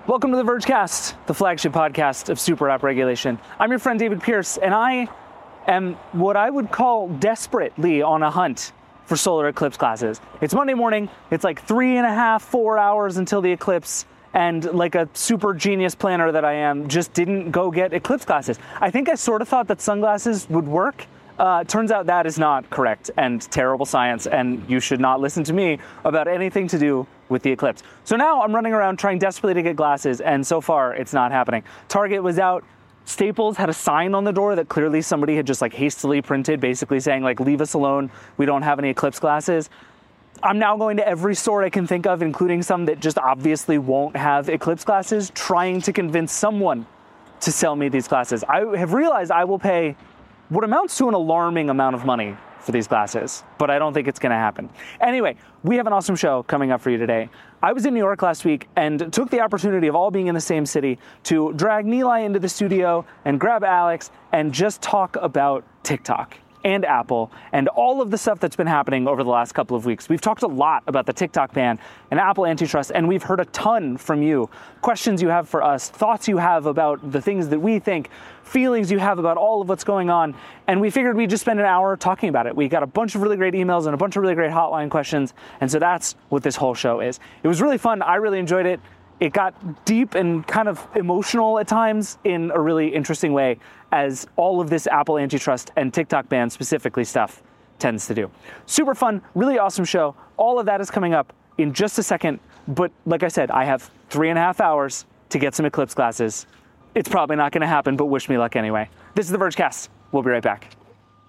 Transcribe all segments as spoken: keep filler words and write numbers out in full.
Welcome to the Vergecast, the flagship podcast of super app regulation. I'm your friend David Pierce, and I am what I would call desperately on a hunt for solar eclipse glasses. It's Monday morning, it's like three and a half, four hours until the eclipse, and like a super genius planner that I am, just didn't go get eclipse glasses. I think I sort of thought that sunglasses would work. Uh, turns out that is not correct and terrible science, and you should not listen to me about anything to do with the eclipse. So now I'm running around trying desperately to get glasses, and so far it's not happening. Target was out. Staples had a sign on the door that clearly somebody had just like hastily printed, basically saying like, leave us alone, we don't have any eclipse glasses. I'm now going to every store I can think of, including some that just obviously won't have eclipse glasses, trying to convince someone to sell me these glasses. I have realized I will pay what amounts to an alarming amount of money for these glasses, but I don't think it's gonna happen. Anyway, we have an awesome show coming up for you today. I was in New York last week and took the opportunity of all being in the same city to drag Nilay into the studio and grab Alex and just talk about TikTok and Apple and all of the stuff that's been happening over the last couple of weeks. We've talked a lot about the TikTok ban and Apple antitrust, and we've heard a ton from you. Questions you have for us, thoughts you have about the things that we think, feelings you have about all of what's going on. And we figured we'd just spend an hour talking about it. We got a bunch of really great emails and a bunch of really great hotline questions. And so that's what this whole show is. It was really fun. I really enjoyed it. It got deep and kind of emotional at times in a really interesting way, as all of this Apple antitrust and TikTok ban specifically stuff tends to do. Super fun, really awesome show. All of that is coming up in just a second. But like I said, I have three and a half hours to get some eclipse glasses. It's probably not going to happen, but wish me luck anyway. This is the Vergecast. We'll be right back.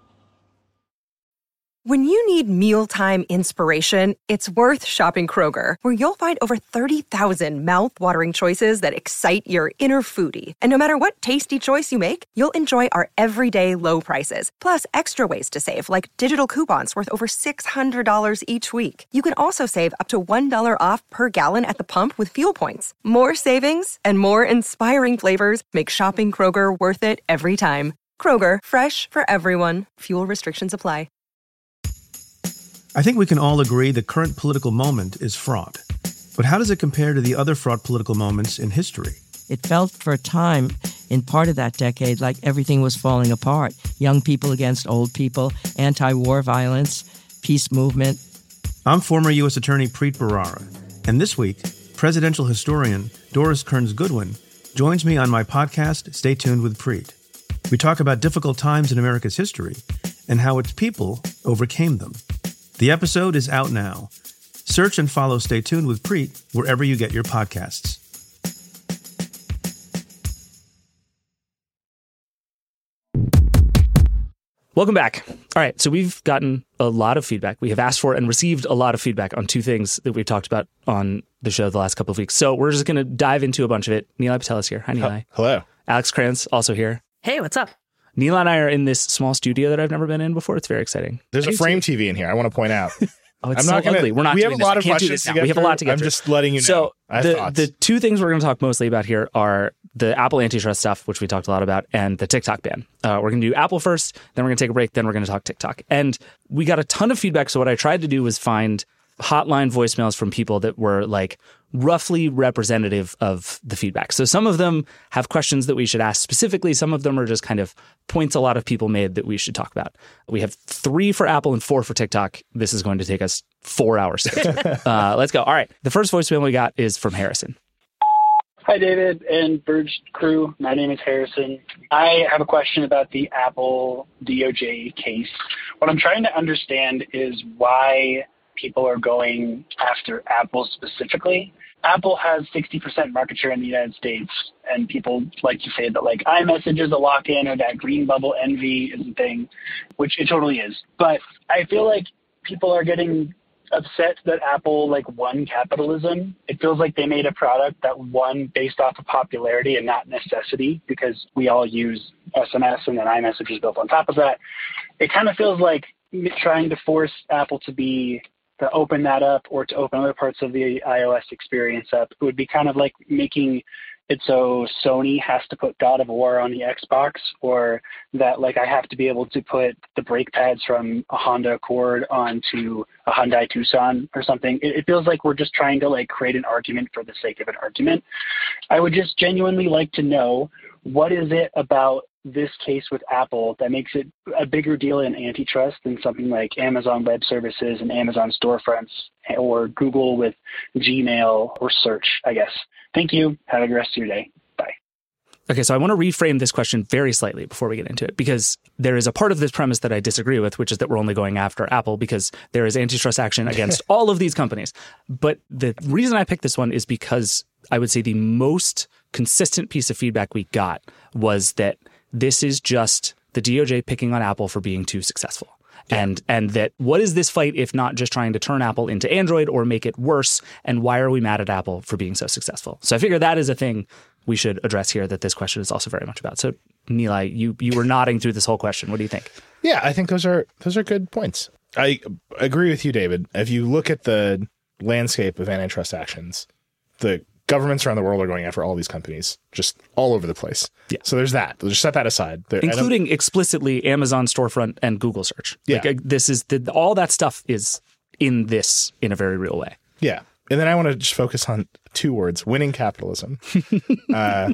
When you need mealtime inspiration, it's worth shopping Kroger, where you'll find over thirty thousand mouth-watering choices that excite your inner foodie. And no matter what tasty choice you make, you'll enjoy our everyday low prices, plus extra ways to save, like digital coupons worth over six hundred dollars each week. You can also save up to one dollar off per gallon at the pump with fuel points. More savings and more inspiring flavors make shopping Kroger worth it every time. Kroger, fresh for everyone. Fuel restrictions apply. I think we can all agree the current political moment is fraught. But how does it compare to the other fraught political moments in history? It felt for a time in part of that decade like everything was falling apart. Young people against old people, anti-war violence, peace movement. I'm former U S Attorney Preet Bharara, and this week, presidential historian Doris Kearns Goodwin joins me on my podcast, Stay Tuned with Preet. We talk about difficult times in America's history and how its people overcame them. The episode is out now. Search and follow Stay Tuned with Preet wherever you get your podcasts. Welcome back. All right, so we've gotten a lot of feedback. We have asked for and received a lot of feedback on two things that we've talked about on the show the last couple of weeks. So we're just going to dive into a bunch of it. Nilay Patel is here. Hi, Nilay. Hello. Alex Krantz, also here. Hey, what's up? Nilay and I are in this small studio that I've never been in before. It's very exciting. There's a frame T V in here. I want to point out. Oh, it's I'm so not gonna, ugly. We're not we doing have a this. lot I of can't do questions this to now. get We have a through. lot to get I'm through. just letting you know. So I have the, thoughts. the two things we're going to talk mostly about here are the Apple antitrust stuff, which we talked a lot about, and the TikTok ban. Uh, we're going to do Apple first, then we're going to take a break, then we're going to talk TikTok. And we got a ton of feedback, so what I tried to do was find hotline voicemails from people that were like roughly representative of the feedback. So some of them have questions that we should ask specifically. Some of them are just kind of points a lot of people made that we should talk about. We have three for Apple and four for TikTok. This is going to take us four hours. uh, let's go. All right. The first voicemail we got is from Harrison. Hi, David and Verge crew. My name is Harrison. I have a question about the Apple D O J case. What I'm trying to understand is why people are going after Apple specifically. Apple has sixty percent market share in the United States, and people like to say that like iMessage is a lock-in or that green bubble envy is a thing, which it totally is. But I feel like people are getting upset that Apple like won capitalism. It feels like they made a product that won based off of popularity and not necessity, because we all use S M S and then iMessage is built on top of that. It kind of feels like trying to force Apple to be to open that up or to open other parts of the iOS experience up. It would be kind of like making it's so Sony has to put God of War on the Xbox, or that like I have to be able to put the brake pads from a Honda Accord onto a Hyundai Tucson or something. It, it feels like we're just trying to like create an argument for the sake of an argument. I would just genuinely like to know, what is it about this case with Apple that makes it a bigger deal in antitrust than something like Amazon Web Services and Amazon storefronts, or Google with Gmail or search, I guess. Thank you. Have a good rest of your day. Bye. Okay, so I want to reframe this question very slightly before we get into it, because there is a part of this premise that I disagree with, which is that we're only going after Apple because there is antitrust action against all of these companies. But the reason I picked this one is because I would say the most consistent piece of feedback we got was that this is just the D O J picking on Apple for being too successful. Yeah. And and that what is this fight if not just trying to turn Apple into Android or make it worse? And why are we mad at Apple for being so successful? So I figure that is a thing we should address here that this question is also very much about. So Nilay, you you were nodding through this whole question. What do you think? Yeah, I think those are those are good points. I agree with you, David. If you look at the landscape of antitrust actions, the governments around the world are going after all these companies, just all over the place. Yeah. So there's that. We'll just set that aside. There, Including explicitly Amazon storefront and Google search. Yeah. Like, this is the, all that stuff is in this in a very real way. Yeah. And then I want to just focus on two words: winning capitalism. uh,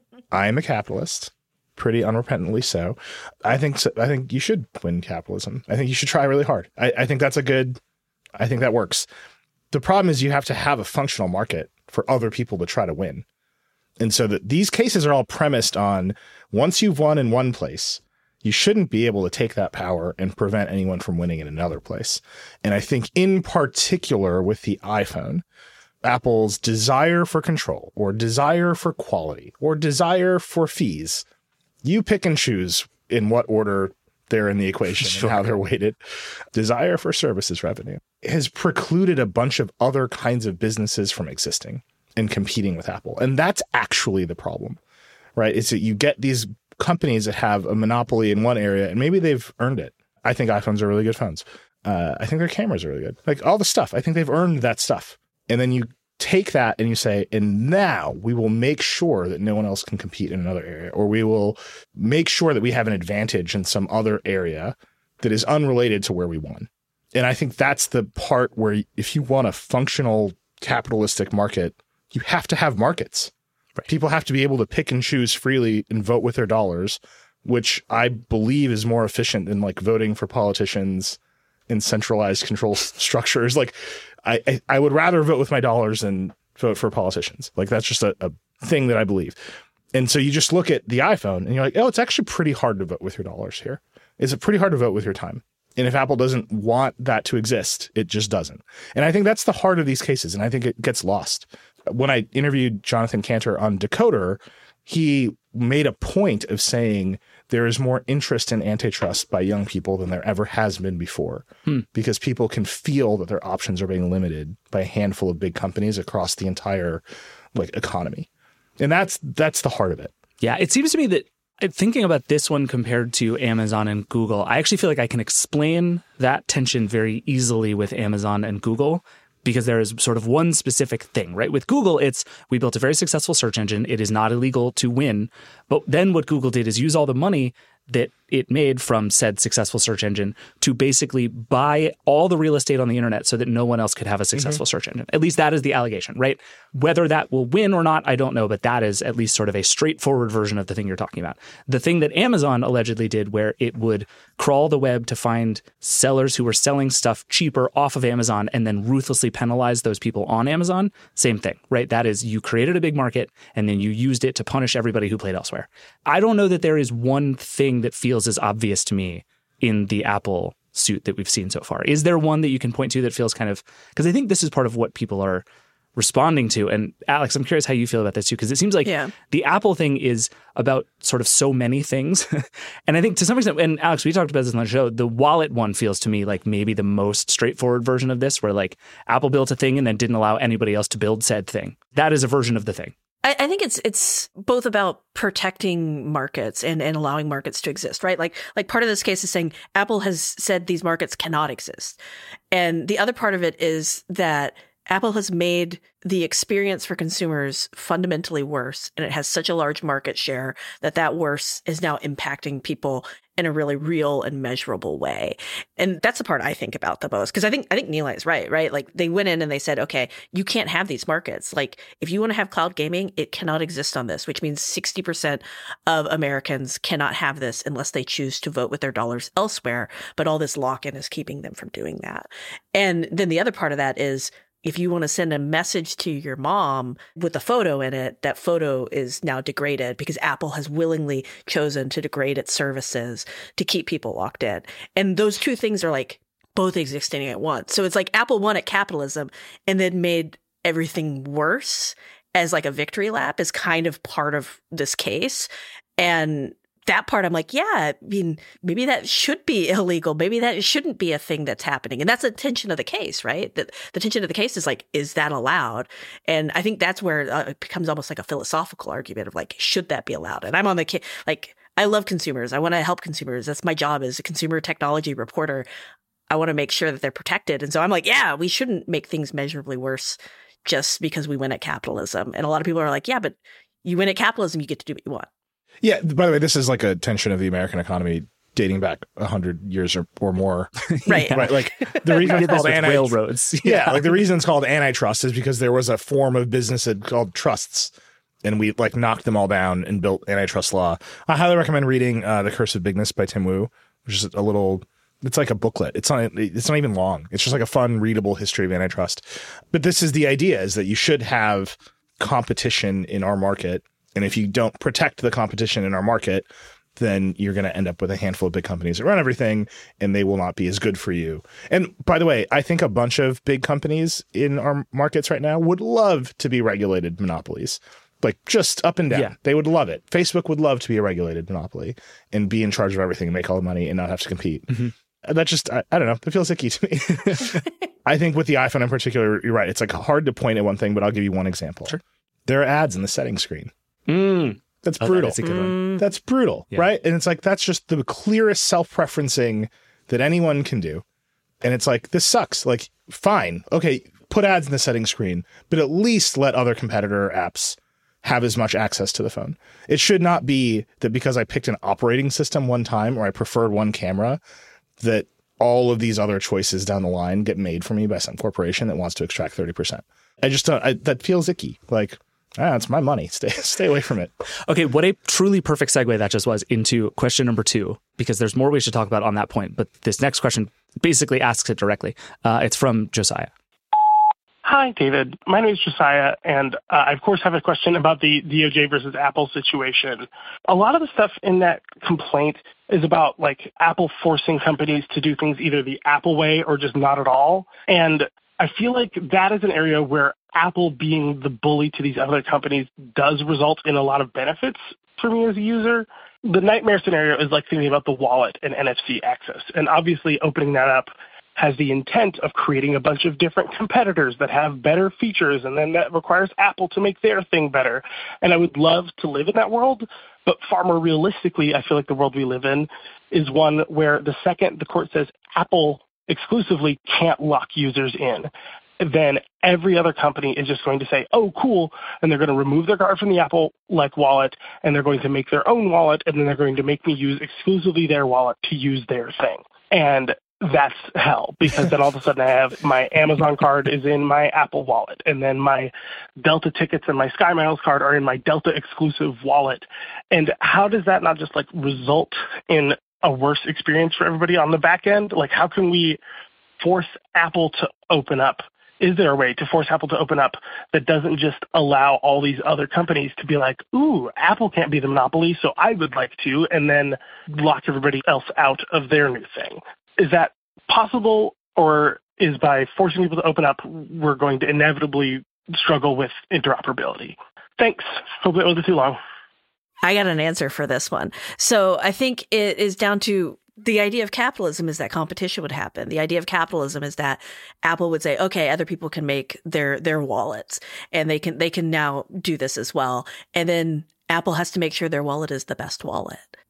I am a capitalist, pretty unrepentantly so. I think so, I think you should win capitalism. I think you should try really hard. I, I think that's a good. I think that works. The problem is you have to have a functional market for other people to try to win. And so that these cases are all premised on, once you've won in one place, you shouldn't be able to take that power and prevent anyone from winning in another place. And I think in particular with the iPhone, Apple's desire for control or desire for quality or desire for fees, you pick and choose in what order they're in the equation sure. and how they're weighted. Desire for services revenue has precluded a bunch of other kinds of businesses from existing and competing with Apple. And that's actually the problem, right? It's that you get these companies that have a monopoly in one area and maybe they've earned it. I think iPhones are really good phones. Uh, I think their cameras are really good. Like all the stuff. I think they've earned that stuff. And then you take that and you say, and now we will make sure that no one else can compete in another area, or we will make sure that we have an advantage in some other area that is unrelated to where we won. And I think that's the part where if you want a functional capitalistic market, you have to have markets. Right. People have to be able to pick and choose freely and vote with their dollars, which I believe is more efficient than like voting for politicians in centralized control structures. Like I, I, I would rather vote with my dollars than vote for politicians. Like that's just a, a thing that I believe. And so you just look at the iPhone and you're like, oh, it's actually pretty hard to vote with your dollars here. It's pretty hard to vote with your time. And if Apple doesn't want that to exist, it just doesn't. And I think that's the heart of these cases. And I think it gets lost. When I interviewed Jonathan Cantor on Decoder, he made a point of saying there is more interest in antitrust by young people than there ever has been before, hmm. because people can feel that their options are being limited by a handful of big companies across the entire like economy. And that's that's the heart of it. Yeah, it seems to me that thinking about this one compared to Amazon and Google, I actually feel like I can explain that tension very easily with Amazon and Google, because there is sort of one specific thing, right? With Google, it's we built a very successful search engine. It is not illegal to win. But then what Google did is use all the money that it made from said successful search engine to basically buy all the real estate on the internet so that no one else could have a successful mm-hmm. search engine. At least that is the allegation, right? Whether that will win or not, I don't know, but that is at least sort of a straightforward version of the thing you're talking about. The thing that Amazon allegedly did, where it would crawl the web to find sellers who were selling stuff cheaper off of Amazon and then ruthlessly penalize those people on Amazon, same thing, right? That is, you created a big market and then you used it to punish everybody who played elsewhere. I don't know that there is one thing that feels as obvious to me in the Apple suit that we've seen so far. Is there one that you can point to that feels kind of, because I think this is part of what people are responding to. And Alex, I'm curious how you feel about this too, because it seems like yeah. the Apple thing is about sort of so many things. And I think to some extent, and Alex, we talked about this on the show, the wallet one feels to me like maybe the most straightforward version of this, where like Apple built a thing and then didn't allow anybody else to build said thing. That is a version of the thing. I, I think it's it's both about protecting markets and, and allowing markets to exist, right? Like like part of this case is saying Apple has said these markets cannot exist. And the other part of it is that Apple has made the experience for consumers fundamentally worse, and it has such a large market share that that worse is now impacting people in a really real and measurable way. And that's the part I think about the most, because I think I think Nilay is right, right? Like they went in and they said, okay, you can't have these markets. Like if you want to have cloud gaming, it cannot exist on this, which means sixty percent of Americans cannot have this unless they choose to vote with their dollars elsewhere. But all this lock-in is keeping them from doing that. And then the other part of that is, if you want to send a message to your mom with a photo in it, that photo is now degraded because Apple has willingly chosen to degrade its services to keep people locked in. And those two things are like both existing at once. So it's like Apple won at capitalism and then made everything worse as like a victory lap is kind of part of this case. And that part, I'm like, yeah, I mean, maybe that should be illegal. Maybe that shouldn't be a thing that's happening. And that's the tension of the case, right? The, the tension of the case is like, is that allowed? And I think that's where uh, it becomes almost like a philosophical argument of like, should that be allowed? And I'm on the ca- like, I love consumers. I want to help consumers. That's my job as a consumer technology reporter. I want to make sure that they're protected. And so I'm like, yeah, we shouldn't make things measurably worse just because we win at capitalism. And a lot of people are like, yeah, but you win at capitalism, you get to do what you want. Yeah, by the way, this is like a tension of the American economy dating back a hundred years or, or more. Right. Right. Like the reason it's called anti- railroads. Yeah. yeah. Like the reason it's called antitrust is because there was a form of business called trusts, and we like knocked them all down and built antitrust law. I highly recommend reading uh, The Curse of Bigness by Tim Wu, which is a little, it's like a booklet. It's not, it's not even long. It's just like a fun, readable history of antitrust. But this is the idea, is that you should have competition in our market. And if you don't protect the competition in our market, then you're going to end up with a handful of big companies that run everything, and they will not be as good for you. And by the way, I think a bunch of big companies in our markets right now would love to be regulated monopolies, like just up and down. Yeah. They would love it. Facebook would love to be a regulated monopoly and be in charge of everything and make all the money and not have to compete. Mm-hmm. And that just, I, I don't know, it feels icky to me. I think with the iPhone in particular, you're right. It's like hard to point at one thing, but I'll give you one example. Sure. There are ads in the settings screen. Mm. That's brutal. Oh, that's a good one. That's brutal, yeah. Right? And it's like, that's just the clearest self-preferencing that anyone can do. And it's like, this sucks. Like, fine. Okay, put ads in the settings screen, but at least let other competitor apps have as much access to the phone. It should not be that because I picked an operating system one time or I preferred one camera, that all of these other choices down the line get made for me by some corporation that wants to extract thirty percent. I just don't, I, that feels icky. Like, ah, it's my money. Stay stay away from it. Okay, what a truly perfect segue that just was into question number two, because there's more we should talk about on that point. But this next question basically asks it directly. Uh, it's from Josiah. Hi, David. My name is Josiah, and uh, I, of course, have a question about the D O J versus Apple situation. A lot of the stuff in that complaint is about, like, Apple forcing companies to do things either the Apple way or just not at all. And I feel like that is an area where Apple being the bully to these other companies does result in a lot of benefits for me as a user. The nightmare scenario is like thinking about the wallet and N F C access. And obviously opening that up has the intent of creating a bunch of different competitors that have better features, and then that requires Apple to make their thing better. And I would love to live in that world, but far more realistically, I feel like the world we live in is one where the second the court says Apple exclusively can't lock users in, then every other company is just going to say, oh, cool, and they're going to remove their card from the Apple-like wallet, and they're going to make their own wallet, and then they're going to make me use exclusively their wallet to use their thing. And that's hell, because then all of a sudden I have my Amazon card is in my Apple wallet, and then my Delta tickets and my Sky Miles card are in my Delta exclusive wallet. And how does that not just like result in a worse experience for everybody on the back end? Like, how can we force Apple to open up? Is there a way to force Apple to open up that doesn't just allow all these other companies to be like, ooh, Apple can't be the monopoly, so I would like to, and then lock everybody else out of their new thing? Is that possible, or is by forcing people to open up, we're going to inevitably struggle with interoperability? Thanks. Hope that wasn't too long. I got an answer for this one. So I think it is down to the idea of capitalism is that competition would happen. The idea of capitalism is that Apple would say, okay, other people can make their, their wallets, and they can, they can now do this as well. And then Apple has to make sure their wallet is the best wallet.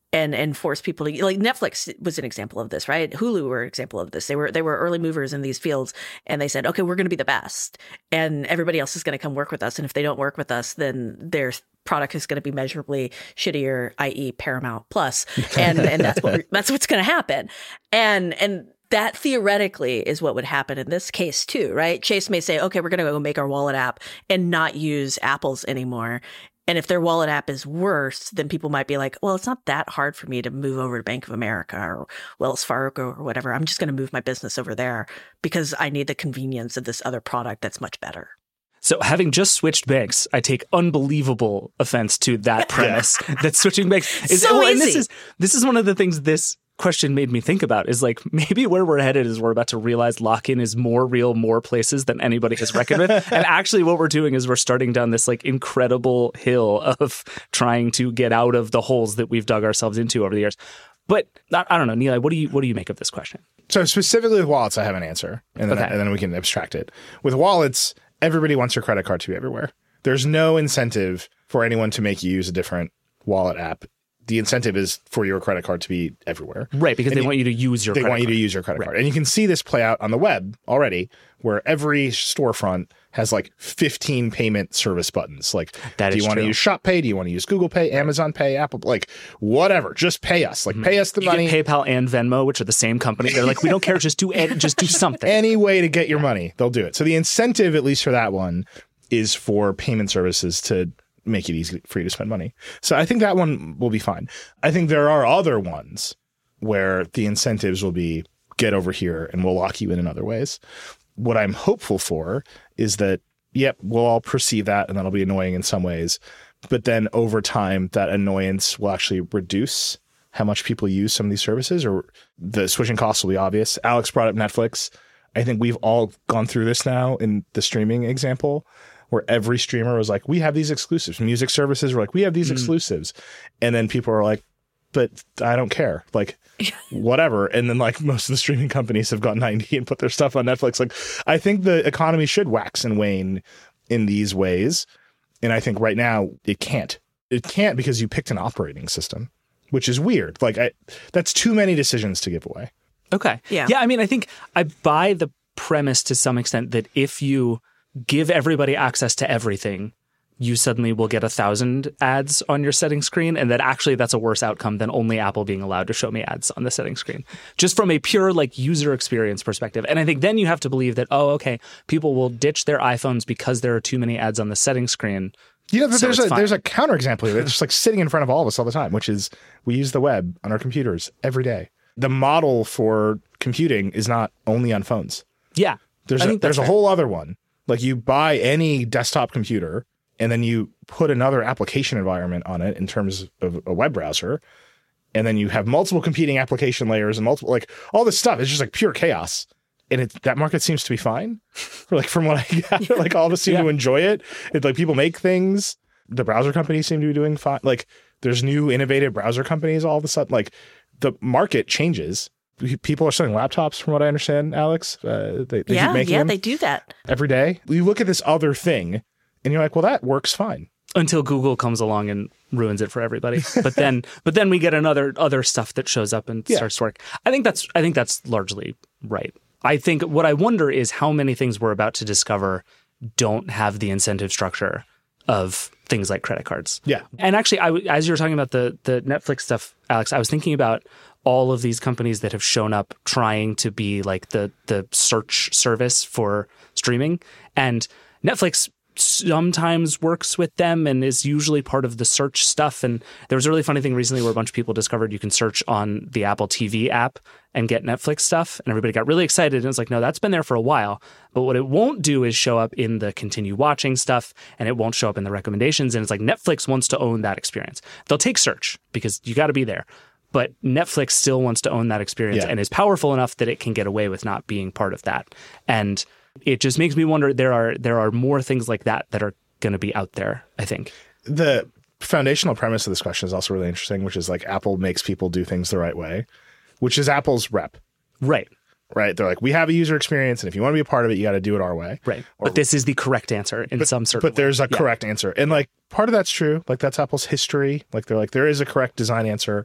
and and force people to, like, Netflix was an example of this, right? Hulu were an example of this. They were they were early movers in these fields, and they said, okay, we're going to be the best, and everybody else is going to come work with us. And if they don't work with us, then their product is going to be measurably shittier, that is. Paramount Plus, and and that's what that's what's going to happen. And and that theoretically is what would happen in this case too, right? Chase may say, okay, we're going to go make our wallet app and not use Apple's anymore. And if their wallet app is worse, then people might be like, well, it's not that hard for me to move over to Bank of America or Wells Fargo or whatever. I'm just going to move my business over there because I need the convenience of this other product that's much better. So having just switched banks, I take unbelievable offense to that premise that switching banks is so well, easy. And this is this is one of the things this question made me think about is like maybe where we're headed is we're about to realize lock-in is more real, more places than anybody has reckoned with. And actually what we're doing is we're starting down this like incredible hill of trying to get out of the holes that we've dug ourselves into over the years. But I, I don't know, Nilay, what do you what do you make of this question? So specifically with wallets, I have an answer, and then, Okay. and then we can abstract it. With wallets, everybody wants your credit card to be everywhere. There's no incentive for anyone to make you use a different wallet app. The incentive is for your credit card to be everywhere. Right, because And they you- want you to use your They credit want you card. to use your credit Right. card. And you can see this play out on the web already, where every storefront has like fifteen payment service buttons. Like, That do is you want to true. use Shop Pay? Do you want to use Google Pay, Amazon Pay, Apple, like whatever, just pay us, like pay us the You money. get PayPal and Venmo, which are the same company. They're like, we don't care, just do ed- just do something. Any way to get your money, they'll do it. So the incentive, at least for that one, is for payment services to make it easy for you to spend money. So I think that one will be fine. I think there are other ones where the incentives will be get over here and we'll lock you in in other ways. What I'm hopeful for is that, yep, we'll all perceive that and that'll be annoying in some ways. But then over time, that annoyance will actually reduce how much people use some of these services, or the switching costs will be obvious. Alex brought up Netflix. I think we've all gone through this now in the streaming example, where every streamer was like, we have these exclusives. Music services were like, we have these mm. exclusives. And then people are like, but I don't care. Like, whatever. And then like most of the streaming companies have gone ninety and put their stuff on Netflix. Like, I think the economy should wax and wane in these ways. And I think right now it can't. It can't because you picked an operating system, which is weird. Like, I, that's too many decisions to give away. Okay. Yeah. Yeah. I mean, I think I buy the premise to some extent that if you give everybody access to everything, you suddenly will get a thousand ads on your setting screen, and that actually that's a worse outcome than only Apple being allowed to show me ads on the setting screen, just from a pure like user experience perspective. And I think then you have to believe that, oh, okay, people will ditch their iPhones because there are too many ads on the setting screen. You know, So there's it's a fine. there's a counterexample here that's just like sitting in front of all of us all the time, which is we use the web on our computers every day. The model for computing is not only on phones. Yeah. There's I a, think that's there's a fair. whole other one. Like, you buy any desktop computer and then you put another application environment on it in terms of a web browser, and then you have multiple competing application layers and multiple, like, all this stuff is just like pure chaos. And it, that market seems to be fine. Or like, from what I gather, like all of us seem Yeah. to enjoy it. It's like people make things. The browser companies seem to be doing fine. Like, there's new innovative browser companies all of a sudden. Like, the market changes. People are selling laptops, from what I understand, Alex. Uh, they they yeah, keep making yeah, them they do that. every day. You look at this other thing and you're like, well, that works fine. Until Google comes along and ruins it for everybody. But then but then we get another other stuff that shows up and Yeah. starts to work. I think that's I think that's largely right. I think what I wonder is how many things we're about to discover don't have the incentive structure of things like credit cards. Yeah. And actually, I, w- as you were talking about the the Netflix stuff, Alex, I was thinking about all of these companies that have shown up trying to be like the the search service for streaming. And Netflix sometimes works with them and is usually part of the search stuff. And there was a really funny thing recently where a bunch of people discovered you can search on the Apple T V app and get Netflix stuff. And everybody got really excited. And it's like, no, that's been there for a while. But what it won't do is show up in the continue watching stuff, and it won't show up in the recommendations. And it's like Netflix wants to own that experience. They'll take search because you got to be there. But Netflix still wants to own that experience Yeah. and is powerful enough that it can get away with not being part of that. And it just makes me wonder, there are there are more things like that that are going to be out there, I think. The foundational premise of this question is also really interesting, which is like Apple makes people do things the right way, which is Apple's rep, Right, right? They're like, we have a user experience, and if you want to be a part of it, you got to do it our way. right. Or- But this is the correct answer in some certain But there's way. a Yeah. correct answer. And like part of that's true. Like that's Apple's history. Like they're like, there is a correct design answer.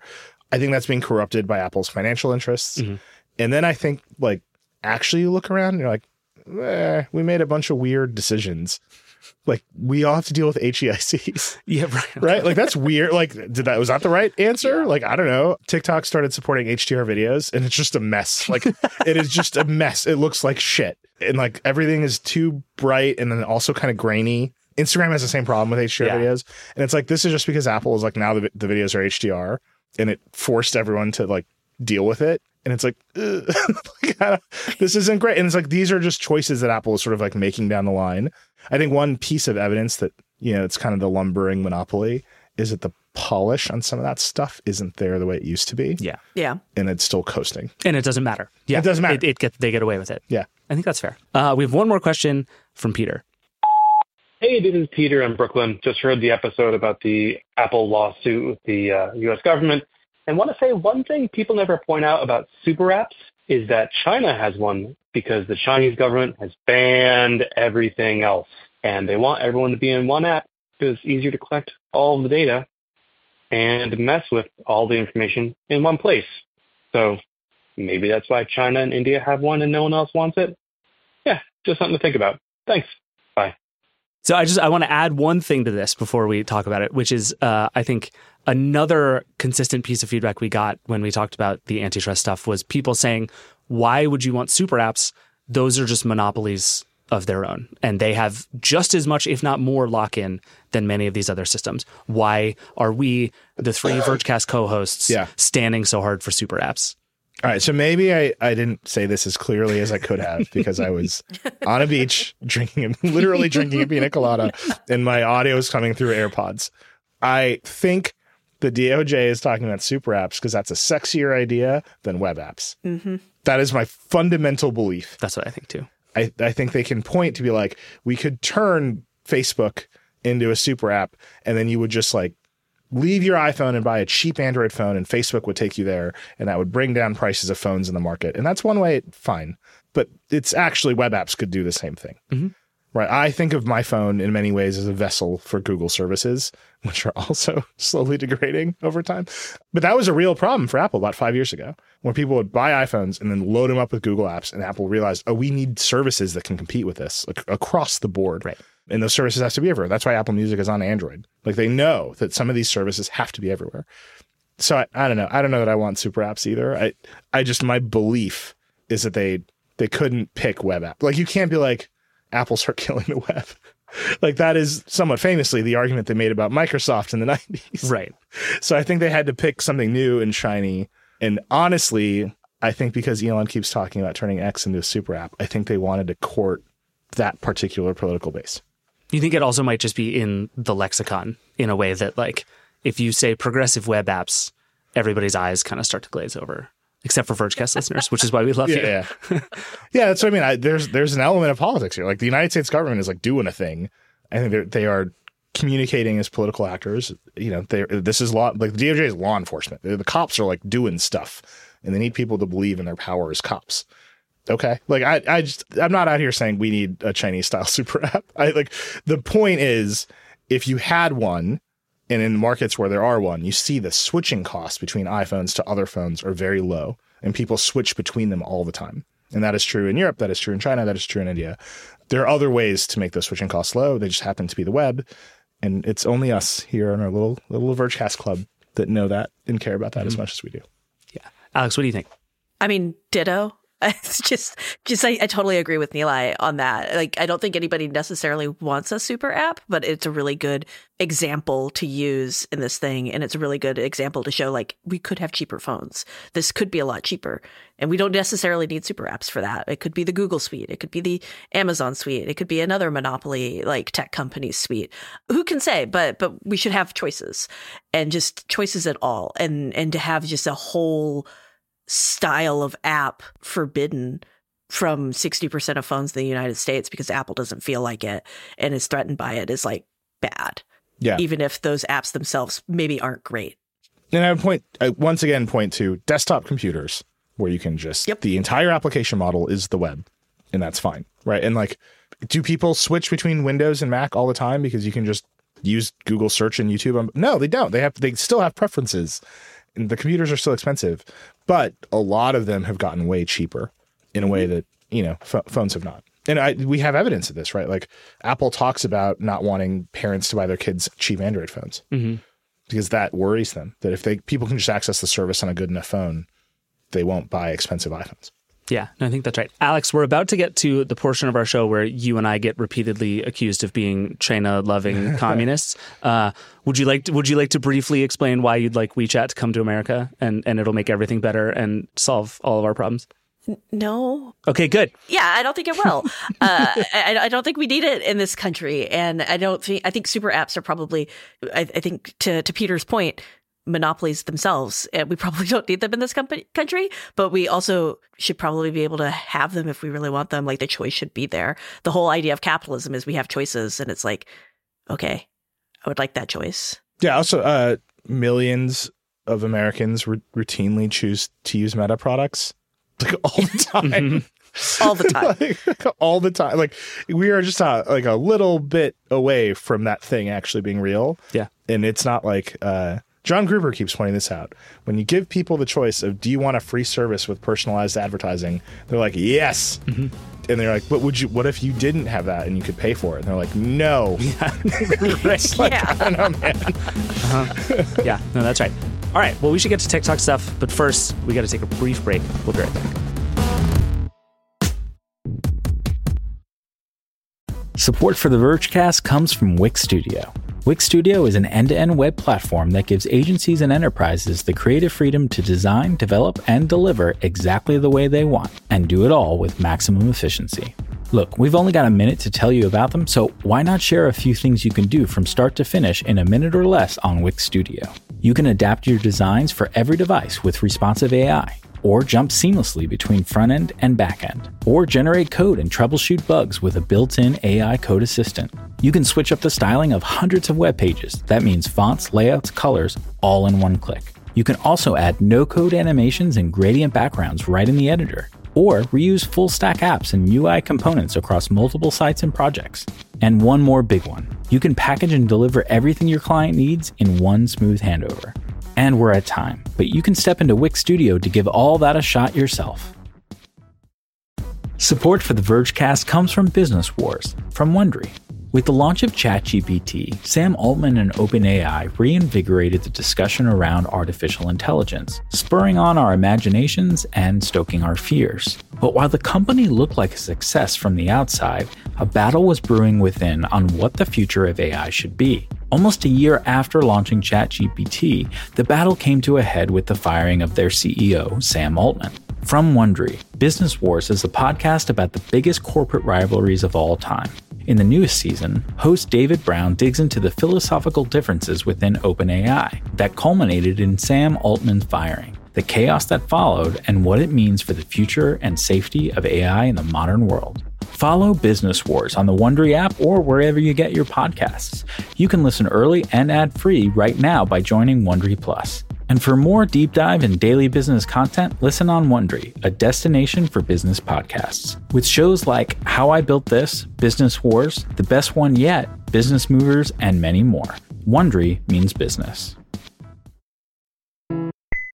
I think that's being corrupted by Apple's financial interests. Mm-hmm. And then I think, like, actually you look around and you're like, eh, we made a bunch of weird decisions. Like, we all have to deal with H E I Cs. Yeah, right. Right? Like, that's weird. Like, did that, was that the right answer? Yeah. Like, I don't know. TikTok started supporting H D R videos and it's just a mess. Like, it is just a mess. It looks like shit. And like, everything is too bright and then also kind of grainy. Instagram has the same problem with H D R yeah. videos. And it's like, this is just because Apple is like, now the, the videos are H D R and it forced everyone to like deal with it. And it's like, like I don't, this isn't great. And it's like, these are just choices that Apple is sort of like making down the line. I think one piece of evidence that, you know, it's kind of the lumbering monopoly is that the polish on some of that stuff isn't there the way it used to be. Yeah. Yeah. And it's still coasting. And it doesn't matter. Yeah. It doesn't matter. It, it get, they get away with it. Yeah. I think that's fair. Uh, we have one more question from Peter. Hey, this is Peter in Brooklyn. Just heard the episode about the Apple lawsuit with the uh, U S government. And want to say one thing people never point out about super apps is that China has one because the Chinese government has banned everything else. And they want everyone to be in one app because it's easier to collect all of the data and mess with all the information in one place. So maybe that's why China and India have one and no one else wants it. Yeah, just something to think about. Thanks. Bye. So I just I want to add one thing to this before we talk about it, which is uh, I think another consistent piece of feedback we got when we talked about the antitrust stuff was people saying, why would you want super apps? Those are just monopolies of their own. And they have just as much, if not more, lock-in than many of these other systems. Why are we, the three Vergecast co-hosts, yeah. standing so hard for super apps? All right, so maybe I, I didn't say this as clearly as I could have because I was on a beach drinking, literally drinking a pina colada, and my audio is coming through AirPods. I think the D O J is talking about super apps because that's a sexier idea than web apps. Mm-hmm. That is my fundamental belief. That's what I think too. I, I think they can point to be like, we could turn Facebook into a super app, and then you would just like leave your iPhone and buy a cheap Android phone, and Facebook would take you there, and that would bring down prices of phones in the market. And that's one way, fine. But it's actually web apps could do the same thing. Mm-hmm. Right. I think of my phone in many ways as a vessel for Google services, which are also slowly degrading over time. But that was a real problem for Apple about five years ago, where people would buy iPhones and then load them up with Google apps. And Apple realized, oh, we need services that can compete with this like, across the board. Right. And those services have to be everywhere. That's why Apple Music is on Android. Like they know that some of these services have to be everywhere. So I, I don't know. I don't know that I want super apps either. I, I just, my belief is that they, they couldn't pick web app. Like you can't be like, Apple start killing the web. Like that is somewhat famously the argument they made about Microsoft in the nineties. Right. So I think they had to pick something new and shiny. And honestly, I think because Elon keeps talking about turning X into a super app, I think they wanted to court that particular political base. You think it also might just be in the lexicon in a way that like if you say progressive web apps, everybody's eyes kind of start to glaze over. Except for Vergecast listeners, which is why we love yeah, you. Yeah, yeah, that's what I mean. I, there's there's an element of politics here. Like the United States government is like doing a thing. I think they are communicating as political actors. You know, they this is law. Like the D O J is law enforcement. The cops are like doing stuff, and they need people to believe in their power as cops. Okay, like I I just I'm not out here saying we need a Chinese style super app. I like the point is if you had one. And in markets where there are one, you see the switching costs between iPhones to other phones are very low, and people switch between them all the time. And that is true in Europe, that is true in China, that is true in India. There are other ways to make those switching costs low. They just happen to be the web. And it's only us here in our little little Vergecast club that know that and care about that mm-hmm. as much as we do. Yeah. Alex, what do you think? I mean, ditto. It's just, just I, I totally agree with Nilay on that. Like, I don't think anybody necessarily wants a super app, but it's a really good example to use in this thing. And it's a really good example to show, like, we could have cheaper phones. This could be a lot cheaper. And we don't necessarily need super apps for that. It could be the Google suite. It could be the Amazon suite. It could be another monopoly, like tech company's suite. Who can say? But but we should have choices, and just choices at all. And and to have just a whole style of app forbidden from sixty percent of phones in the United States because Apple doesn't feel like it and is threatened by it is like bad. Yeah. Even if those apps themselves maybe aren't great. And I would point, I once again point to desktop computers where you can just, yep. the entire application model is the web, and that's fine. Right. And like, do people switch between Windows and Mac all the time because you can just use Google search and YouTube? No, they don't. They have, they still have preferences. And the computers are still expensive, but a lot of them have gotten way cheaper in a way that, you know, f- phones have not. And I, we have evidence of this, right? Like Apple talks about not wanting parents to buy their kids cheap Android phones mm-hmm. because that worries them, that if they people can just access the service on a good enough phone, they won't buy expensive iPhones. Yeah, no, I think that's right. Alex, we're about to get to the portion of our show where you and I get repeatedly accused of being China-loving communists. Uh, would you like to, would you like to briefly explain why you'd like WeChat to come to America and, and it'll make everything better and solve all of our problems? No. Okay, good. Yeah, I don't think it will. uh, I, I don't think we need it in this country. And I don't think, I think super apps are probably, I, I think to, to Peter's point, monopolies themselves. And we probably don't need them in this company, country, but we also should probably be able to have them if we really want them. Like the choice should be there. The whole idea of capitalism is we have choices and it's like, okay, I would like that choice. Yeah. Also, uh, millions of Americans r- routinely choose to use Meta products. Like all the time. Mm-hmm. All the time. like, all the time. Like we are just uh, like a little bit away from that thing actually being real. Yeah. And it's not like uh, John Gruber keeps pointing this out. When you give people the choice of, do you want a free service with personalized advertising? They're like, yes. Mm-hmm. And they're like, but would you, what if you didn't have that and you could pay for it? And they're like, no. Yeah. It's like, yeah. I don't know, man. Uh-huh. Yeah, no, that's right. All right, well, we should get to TikTok stuff, but first, we got to take a brief break. We'll be right back. Support for the Vergecast comes from Wix Studio. Wix Studio is an end-to-end web platform that gives agencies and enterprises the creative freedom to design, develop, and deliver exactly the way they want, and do it all with maximum efficiency. Look, we've only got a minute to tell you about them, so why not share a few things you can do from start to finish in a minute or less on Wix Studio? You can adapt your designs for every device with responsive A I, or jump seamlessly between front-end and back-end, or generate code and troubleshoot bugs with a built-in A I code assistant. You can switch up the styling of hundreds of web pages. That means fonts, layouts, colors, all in one click. You can also add no-code animations and gradient backgrounds right in the editor, or reuse full-stack apps and U I components across multiple sites and projects. And one more big one. You can package and deliver everything your client needs in one smooth handover. And we're at time, but you can step into Wix Studio to give all that a shot yourself. Support for the Vergecast comes from Business Wars, from Wondery. With the launch of ChatGPT, Sam Altman and OpenAI reinvigorated the discussion around artificial intelligence, spurring on our imaginations and stoking our fears. But while the company looked like a success from the outside, a battle was brewing within on what the future of A I should be. Almost a year after launching ChatGPT, the battle came to a head with the firing of their C E O, Sam Altman. From Wondery, Business Wars is a podcast about the biggest corporate rivalries of all time. In the newest season, host David Brown digs into the philosophical differences within OpenAI that culminated in Sam Altman's firing, the chaos that followed, and what it means for the future and safety of A I in the modern world. Follow Business Wars on the Wondery app or wherever you get your podcasts. You can listen early and ad-free right now by joining Wondery Plus. And for more deep dive and daily business content, listen on Wondery, a destination for business podcasts. With shows like How I Built This, Business Wars, The Best One Yet, Business Movers, and many more. Wondery means business. All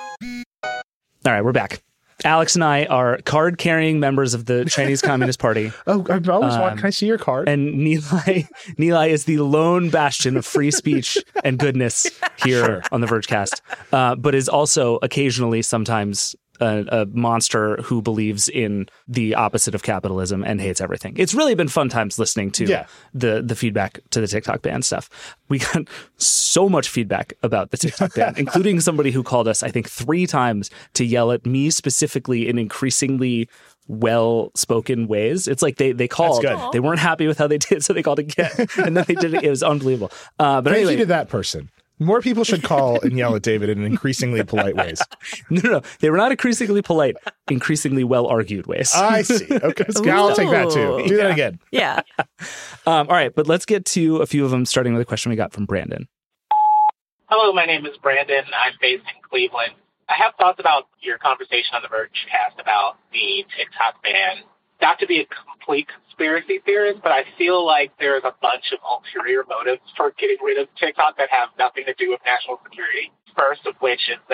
right, we're back. Alex and I are card-carrying members of the Chinese Communist Party. Oh, I've always um, wanted. Can I see your card? And Nilay, Nilay is the lone bastion of free speech and goodness here Sure. on the Vergecast, uh, but is also occasionally, sometimes, a, a monster who believes in the opposite of capitalism and hates everything. It's really been fun times listening to Yeah. the the feedback to the TikTok ban stuff. We got so much feedback about the TikTok ban, including somebody who called us, I think, three times to yell at me specifically in increasingly well-spoken ways. It's like they they called, That's good. they weren't happy with how they did, so they called again, and then they did it. It was unbelievable. Uh, but Thank anyway, you to that person. More people should call and yell at David in increasingly polite ways. no, no, no, they were not increasingly polite, increasingly well-argued ways. I see. Okay, so I'll take that too. Do that again. Yeah. Um, all right, but let's get to a few of them, starting with a question we got from Brandon. Hello, my name is Brandon. I'm based in Cleveland. I have thoughts about your conversation on the Vergecast about the TikTok ban. Not to be a complete conspiracy theorist, but I feel like there's a bunch of ulterior motives for getting rid of TikTok that have nothing to do with national security. First of which is that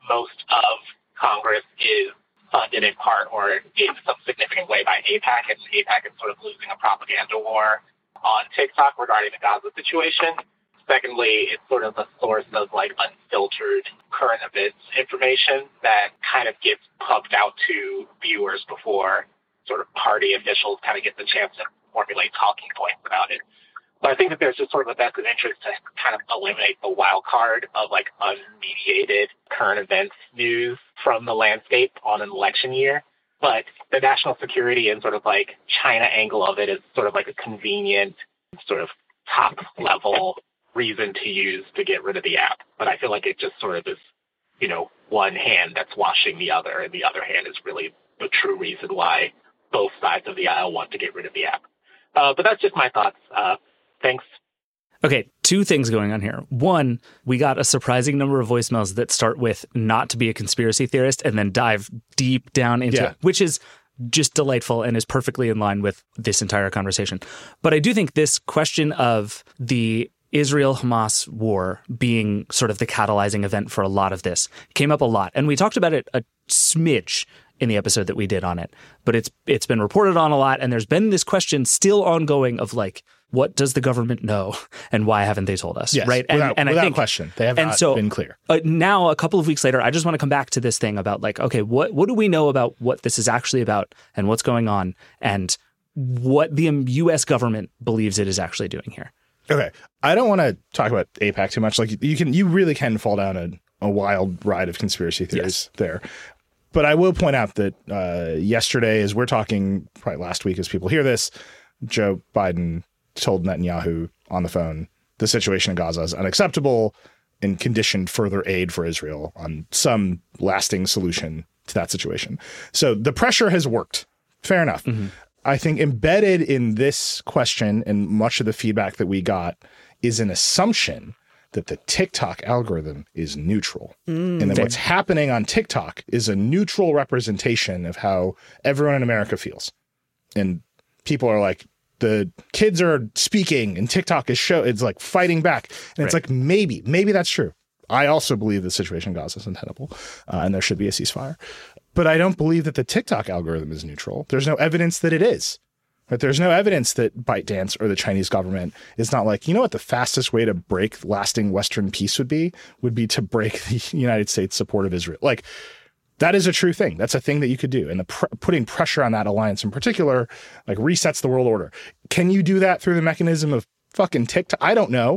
most of Congress is funded in part or in some significant way by AIPAC, and AIPAC is sort of losing a propaganda war on TikTok regarding the Gaza situation. Secondly, it's sort of a source of like unfiltered current events information that kind of gets pumped out to viewers before sort of party officials kind of get the chance to formulate talking points about it. So I think that there's just sort of a vested interest to kind of eliminate the wild card of like unmediated current events news from the landscape on an election year. But the national security and sort of like China angle of it is sort of like a convenient sort of top level reason to use to get rid of the app. But I feel like it just sort of is, you know, one hand that's washing the other, and the other hand is really the true reason why both sides of the aisle want to get rid of the app. Uh, but that's just my thoughts. Uh, Thanks. Okay, two things going on here. One, we got a surprising number of voicemails that start with not to be a conspiracy theorist and then dive deep down into yeah. it, which is just delightful and is perfectly in line with this entire conversation. But I do think this question of the Israel-Hamas war being sort of the catalyzing event for a lot of this came up a lot. And we talked about it a smidge in the episode that we did on it. But it's it's been reported on a lot, and there's been this question still ongoing of like, what does the government know and why haven't they told us? Yes, right. And, without, and without I think, question. They have and not so, been clear. Uh, now, a couple of weeks later, I just want to come back to this thing about like, okay, what, what do we know about what this is actually about and what's going on and what the U S government believes it is actually doing here? Okay. I don't want to talk about AIPAC too much. Like you can, you really can fall down a, a wild ride of conspiracy theories yes. there. But I will point out that uh, yesterday, as we're talking, probably last week as people hear this, Joe Biden told Netanyahu on the phone, the situation in Gaza is unacceptable and conditioned further aid for Israel on some lasting solution to that situation. So the pressure has worked. Fair enough. Mm-hmm. I think embedded in this question and much of the feedback that we got is an assumption that the TikTok algorithm is neutral. Mm, and that what's happening on TikTok is a neutral representation of how everyone in America feels. And people are like, the kids are speaking and TikTok is show it's like fighting back. And it's right. like, maybe, maybe that's true. I also believe the situation in Gaza is untenable uh, and there should be a ceasefire. But I don't believe that the TikTok algorithm is neutral. There's no evidence that it is. Right? There's no evidence that ByteDance or the Chinese government is not like, you know what the fastest way to break lasting Western peace would be? Would be to break the United States support of Israel. Like, that is a true thing. That's a thing that you could do. And the pr- putting pressure on that alliance in particular, like, resets the world order. Can you do that through the mechanism of fucking TikTok? I don't know.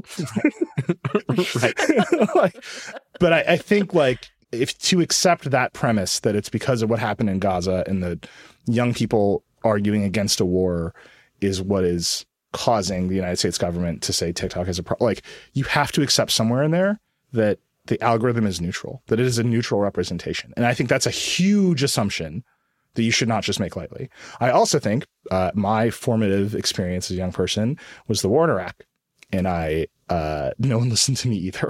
like, but I, I think, like, if to accept that premise that it's because of what happened in Gaza and the young people arguing against a war is what is causing the United States government to say TikTok is a problem. Like, you have to accept somewhere in there that the algorithm is neutral, that it is a neutral representation. And I think that's a huge assumption that you should not just make lightly. I also think uh, my formative experience as a young person was the war in Iraq. And I, uh, no one listened to me either.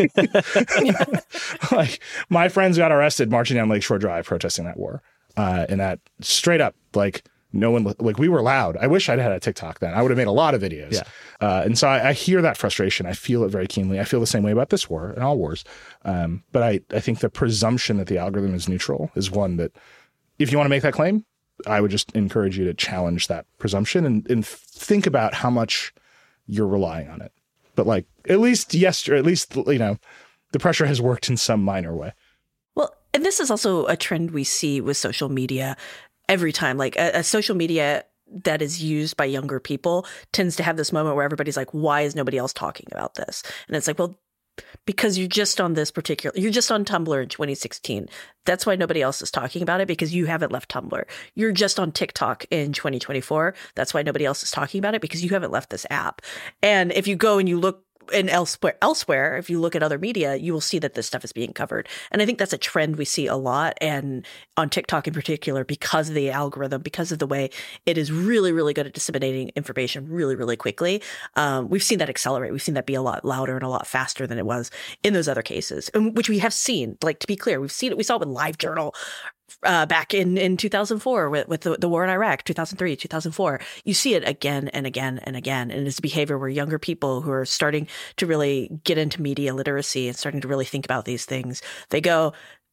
Like, my friends got arrested marching down Lakeshore Drive protesting that war. Uh, and that straight up, like, no one, like, we were loud. I wish I'd had a TikTok then. I would have made a lot of videos. Yeah. Uh, and so I, I hear that frustration. I feel it very keenly. I feel the same way about this war and all wars. Um, but I, I think the presumption that the algorithm is neutral is one that, if you want to make that claim, I would just encourage you to challenge that presumption and, and think about how much you're relying on it. But, like, at least yes, or at least, you know, the pressure has worked in some minor way. Well, and this is also a trend we see with social media every time. Like, a, a social media that is used by younger people tends to have this moment where everybody's like, why is nobody else talking about this? And it's like, well, because you're just on this particular, you're just on Tumblr in twenty sixteen. That's why nobody else is talking about it, because you haven't left Tumblr. You're just on TikTok in twenty twenty-four. That's why nobody else is talking about it, because you haven't left this app. And if you go and you look and elsewhere, elsewhere, if you look at other media, you will see that this stuff is being covered. And I think that's a trend we see a lot, and on TikTok in particular, because of the algorithm, because of the way it is really, really good at disseminating information really, really quickly. Um, we've seen that accelerate. We've seen that be a lot louder and a lot faster than it was in those other cases, which we have seen. Like, to be clear, we've seen it. We saw it with LiveJournal Uh, back in, in two thousand four with, with the, the war in Iraq, two thousand three, two thousand four. You see it again and again and again. And it's a behavior where younger people who are starting to really get into media literacy and starting to really think about these things, they go,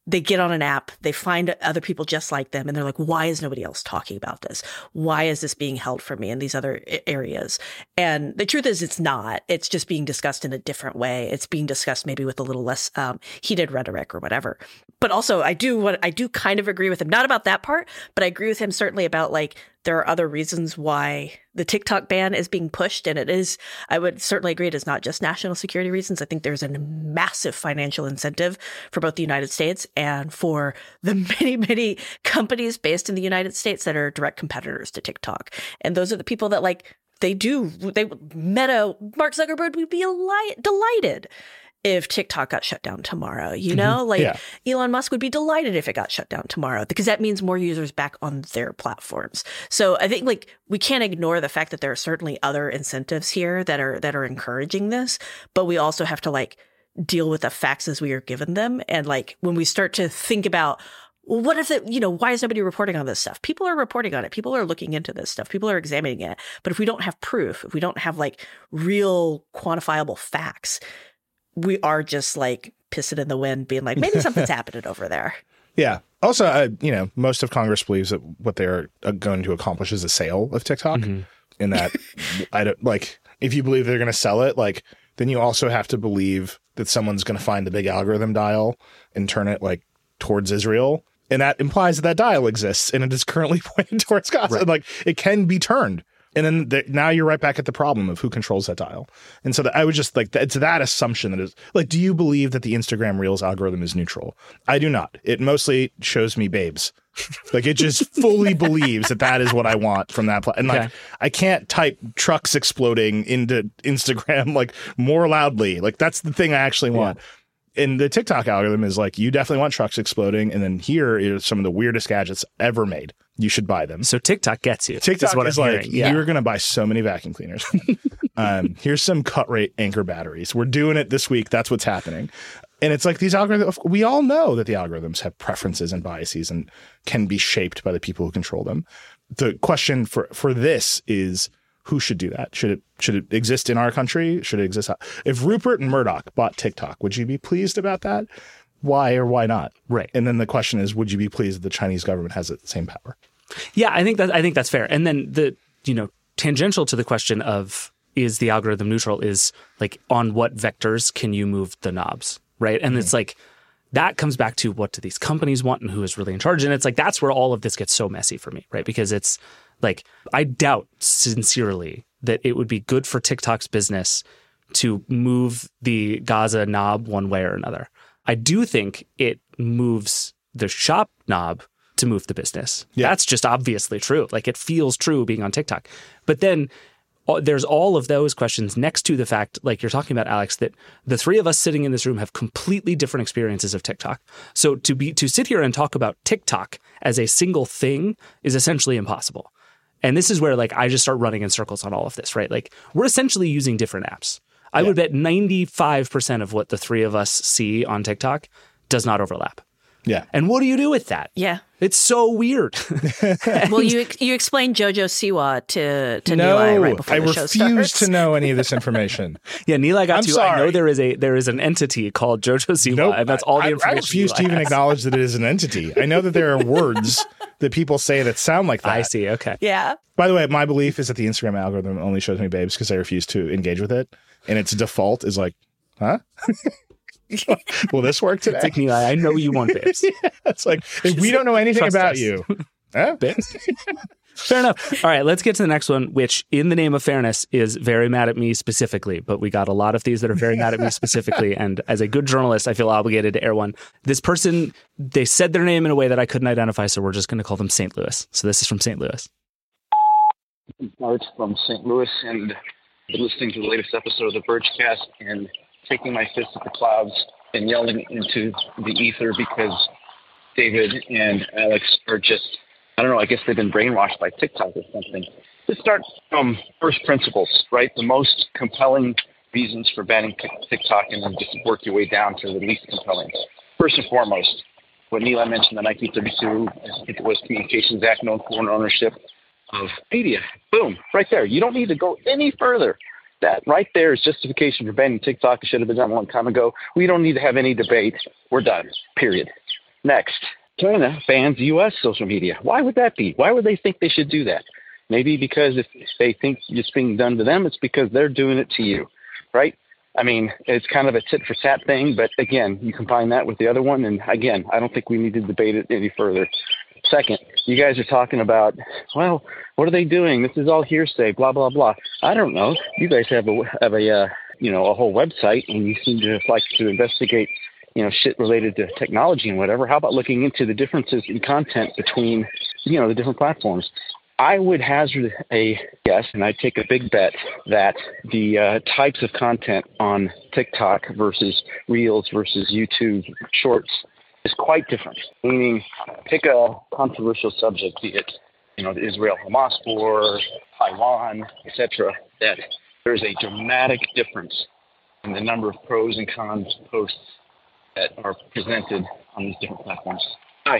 they get on an app, they find other people just like them, and they're like, why is nobody else talking about this? Why is this being held from me in these other areas? And the truth is, it's not. It's just being discussed in a different way. It's being discussed maybe with a little less um, heated rhetoric or whatever. But also, I do what I do kind of agree with him, not about that part, but I agree with him certainly about like, there are other reasons why the TikTok ban is being pushed. And it is, I would certainly agree, it is not just national security reasons. I think there's a massive financial incentive for both the United States and for the many, many companies based in the United States that are direct competitors to TikTok. And those are the people that like, they do, they, Meta, Mark Zuckerberg would be ali- delighted if TikTok got shut down tomorrow, you know, mm-hmm. like yeah. Elon Musk would be delighted if it got shut down tomorrow, because that means more users back on their platforms. So I think like we can't ignore the fact that there are certainly other incentives here that are, that are encouraging this, but we also have to like deal with the facts as we are given them. And like when we start to think about, well, what if it, you know, why is nobody reporting on this stuff? People are reporting on it. People are looking into this stuff. People are examining it. But if we don't have proof, if we don't have like real quantifiable facts, we are just like pissing in the wind, being like, maybe something's happening over there. Yeah. Also, uh, you know, most of Congress believes that what they're uh, going to accomplish is a sale of TikTok. Mm-hmm. In that, I don't like if you believe they're going to sell it, like then you also have to believe that someone's going to find the big algorithm dial and turn it like towards Israel, and that implies that that dial exists and it is currently pointed towards Gaza. Right. Like it can be turned. And then the, now you're right back at the problem of who controls that dial. And so that, I would just like, it's that assumption that is like, do you believe that the Instagram Reels algorithm is neutral? I do not. It mostly shows me babes. Like it just fully believes that that is what I want from that. Pla- and like, okay. I can't type trucks exploding into Instagram like more loudly. Like that's the thing I actually want. Yeah. And the TikTok algorithm is like, you definitely want trucks exploding. And then here is some of the weirdest gadgets ever made. You should buy them. So TikTok gets you. TikTok is, what is like, yeah. you're going to buy so many vacuum cleaners. um, here's some cut rate anchor batteries. We're doing it this week. That's what's happening. And it's like these algorithms, we all know that the algorithms have preferences and biases and can be shaped by the people who control them. The question for, for this is, who should do that? Should it should it exist in our country? Should it exist? If Rupert and Murdoch bought TikTok, would you be pleased about that? Why or why not? Right. And then the question is, would you be pleased that the Chinese government has the same power? Yeah, I think that I think that's fair. And then the, you know, tangential to the question of is the algorithm neutral is like on what vectors can you move the knobs, right? And mm-hmm. it's like that comes back to what do these companies want and who is really in charge. And it's like that's where all of this gets so messy for me, right? Because it's like I doubt sincerely that it would be good for TikTok's business to move the Gaza knob one way or another. I do think it moves the shop knob to move the business. Yeah. That's just obviously true. Like it feels true being on TikTok. But then uh, there's all of those questions next to the fact, like you're talking about, Alex, that the three of us sitting in this room have completely different experiences of TikTok. So to be to sit here and talk about TikTok as a single thing is essentially impossible. And this is where like I just start running in circles on all of this, right? Like we're essentially using different apps. I yeah. would bet ninety-five percent of what the three of us see on TikTok does not overlap. Yeah. And what do you do with that? Yeah. It's so weird. Well, you you explained Jojo Siwa to, to no, Nilay right before I the show starts. I refuse to know any of this information. Yeah, Nilay got I'm to. Sorry. I know there is a there is an entity called Jojo Siwa, nope, and that's all the I, information. I refuse to even has. acknowledge that it is an entity. I know that there are words that people say that sound like that. I see. Okay. Yeah. By the way, my belief is that the Instagram algorithm only shows me babes because I refuse to engage with it, and its default is like, huh? Will this work today? It's like, Nilay, I know you want babes. Yeah, it's like, if we don't know anything Trust about us. you, huh? Babes? Fair enough. All right, let's get to the next one, which in the name of fairness is very mad at me specifically, but we got a lot of these that are very mad at me specifically. And as a good journalist, I feel obligated to air one. This person, they said their name in a way that I couldn't identify, so we're just going to call them Saint Louis. So this is from Saint Louis. Art from Saint Louis, and been listening to the latest episode of the Vergecast and taking my fist at the clouds and yelling into the ether because David and Alex are just, I don't know, I guess they've been brainwashed by TikTok or something. Let's start from first principles, right? The most compelling reasons for banning TikTok, and then just work your way down to the least compelling. First and foremost, what Nilay mentioned, the nineteen thirty-two, I think it was Communications Act, known foreign ownership of media. Boom, right there. You don't need to go any further. That right there is justification for banning TikTok. It should have been done a long time ago. We don't need to have any debate. We're done, period. Next, China bans U S social media. Why would that be? Why would they think they should do that? Maybe because if they think it's being done to them, it's because they're doing it to you, right? I mean, it's kind of a tit for tat thing, but again, you combine that with the other one, and again, I don't think we need to debate it any further. Second, you guys are talking about, well, what are they doing? This is all hearsay, blah, blah, blah. I don't know. You guys have a, have a uh, you know, a whole website, and you seem to like to investigate, you know, shit related to technology and whatever. How about looking into the differences in content between, you know, the different platforms? I would hazard a guess, and I'd take a big bet that the uh, types of content on TikTok versus Reels versus YouTube Shorts is quite different. Meaning, pick a controversial subject, be it, you know, the Israel-Hamas war, Taiwan, et cetera, that there's a dramatic difference in the number of pros and cons posts that are presented on these different platforms. Hi.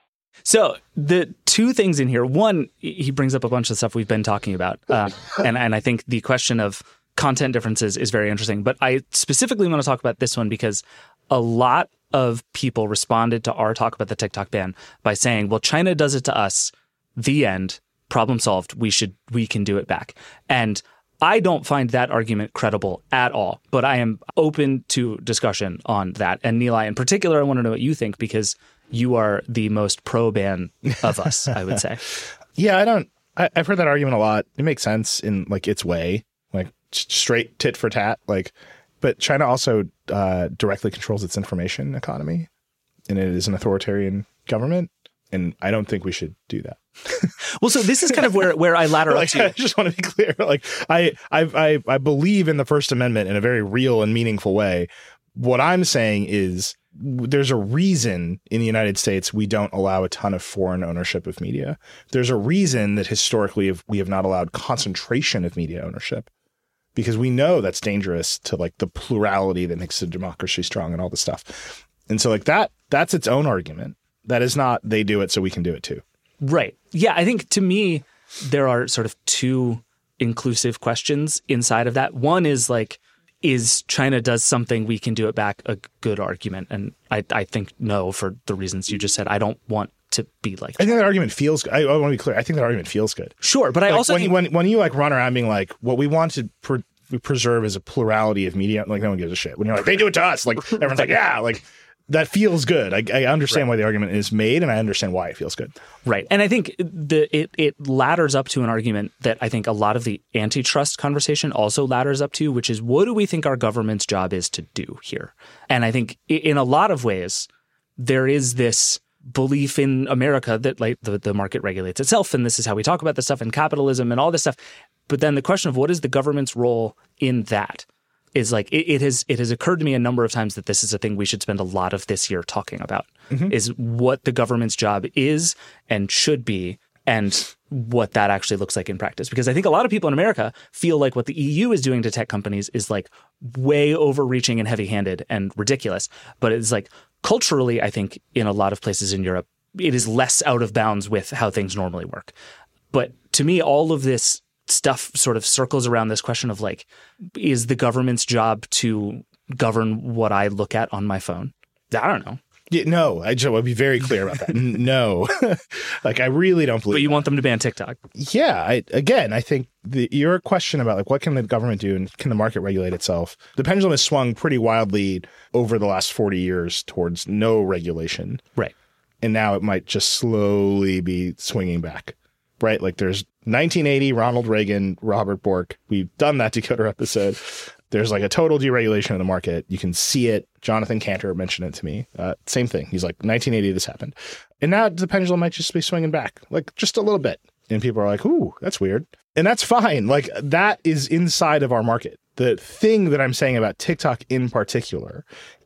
So the two things in here, one, he brings up a bunch of stuff we've been talking about. Uh, and, and I think the question of content differences is very interesting. But I specifically want to talk about this one because a lot of people responded to our talk about the TikTok ban by saying, well, China does it to us, the end, problem solved, we should, we can do it back. And I don't find that argument credible at all, but I am open to discussion on that. And Nilay, in particular, I want to know what you think because you are the most pro-ban of us, I would say. Yeah, I don't, I, I've heard that argument a lot. It makes sense in like its way, like straight tit for tat. Like, but China also uh, directly controls its information economy, and it is an authoritarian government. And I don't think we should do that. Well, so this is kind of where, where I ladder like, up to. I just want to be clear. Like, I, I, I, I believe in the First Amendment in a very real and meaningful way. What I'm saying is there's a reason in the United States we don't allow a ton of foreign ownership of media. There's a reason that historically we have not allowed concentration of media ownership because we know that's dangerous to like the plurality that makes a democracy strong and all this stuff. And so like that, that's its own argument. That is not they do it so we can do it too. Right. Yeah, I think to me, there are sort of two inclusive questions inside of that. One is like, is China does something, we can do it back, a good argument? And I, I think no, for the reasons you just said. I don't want to be like I think that argument feels good. I, I want to be clear. I think that argument feels good. Sure, but I like also when, think- when when you like run around being like, what we want to pre- preserve is a plurality of media, like no one gives a shit. When you're like, they do it to us, like everyone's like, yeah, like that feels good. I, I understand right. why the argument is made, and I understand why it feels good. Right. And I think the it, it ladders up to an argument that I think a lot of the antitrust conversation also ladders up to, which is what do we think our government's job is to do here? And I think in a lot of ways, there is this belief in America that like the, the market regulates itself, and this is how we talk about this stuff, and capitalism and all this stuff. But then the question of what is the government's role in that? Is like it, it has it has occurred to me a number of times that this is a thing we should spend a lot of this year talking about mm-hmm. is what the government's job is and should be and what that actually looks like in practice. Because I think a lot of people in America feel like what the E U is doing to tech companies is like way overreaching and heavy-handed and ridiculous. But it's like culturally, I think in a lot of places in Europe, it is less out of bounds with how things normally work. But to me, all of this stuff sort of circles around this question of like, is the government's job to govern what I look at on my phone? I don't know. Yeah, no, I just want to be very clear about that. No, like I really don't believe. But you that. want them to ban TikTok? Yeah. I, again, I think the, your question about like what can the government do and can the market regulate itself? The pendulum has swung pretty wildly over the last forty years towards no regulation. Right. And now it might just slowly be swinging back. Right. Like there's nineteen eighty, Ronald Reagan, Robert Bork. We've done that Decoder episode. There's like a total deregulation of the market. You can see it. Jonathan Cantor mentioned it to me. Uh, same thing. He's like, nineteen eighty, this happened. And now the pendulum might just be swinging back, like just a little bit. And people are like, ooh, that's weird. And that's fine. Like that is inside of our market. The thing that I'm saying about TikTok in particular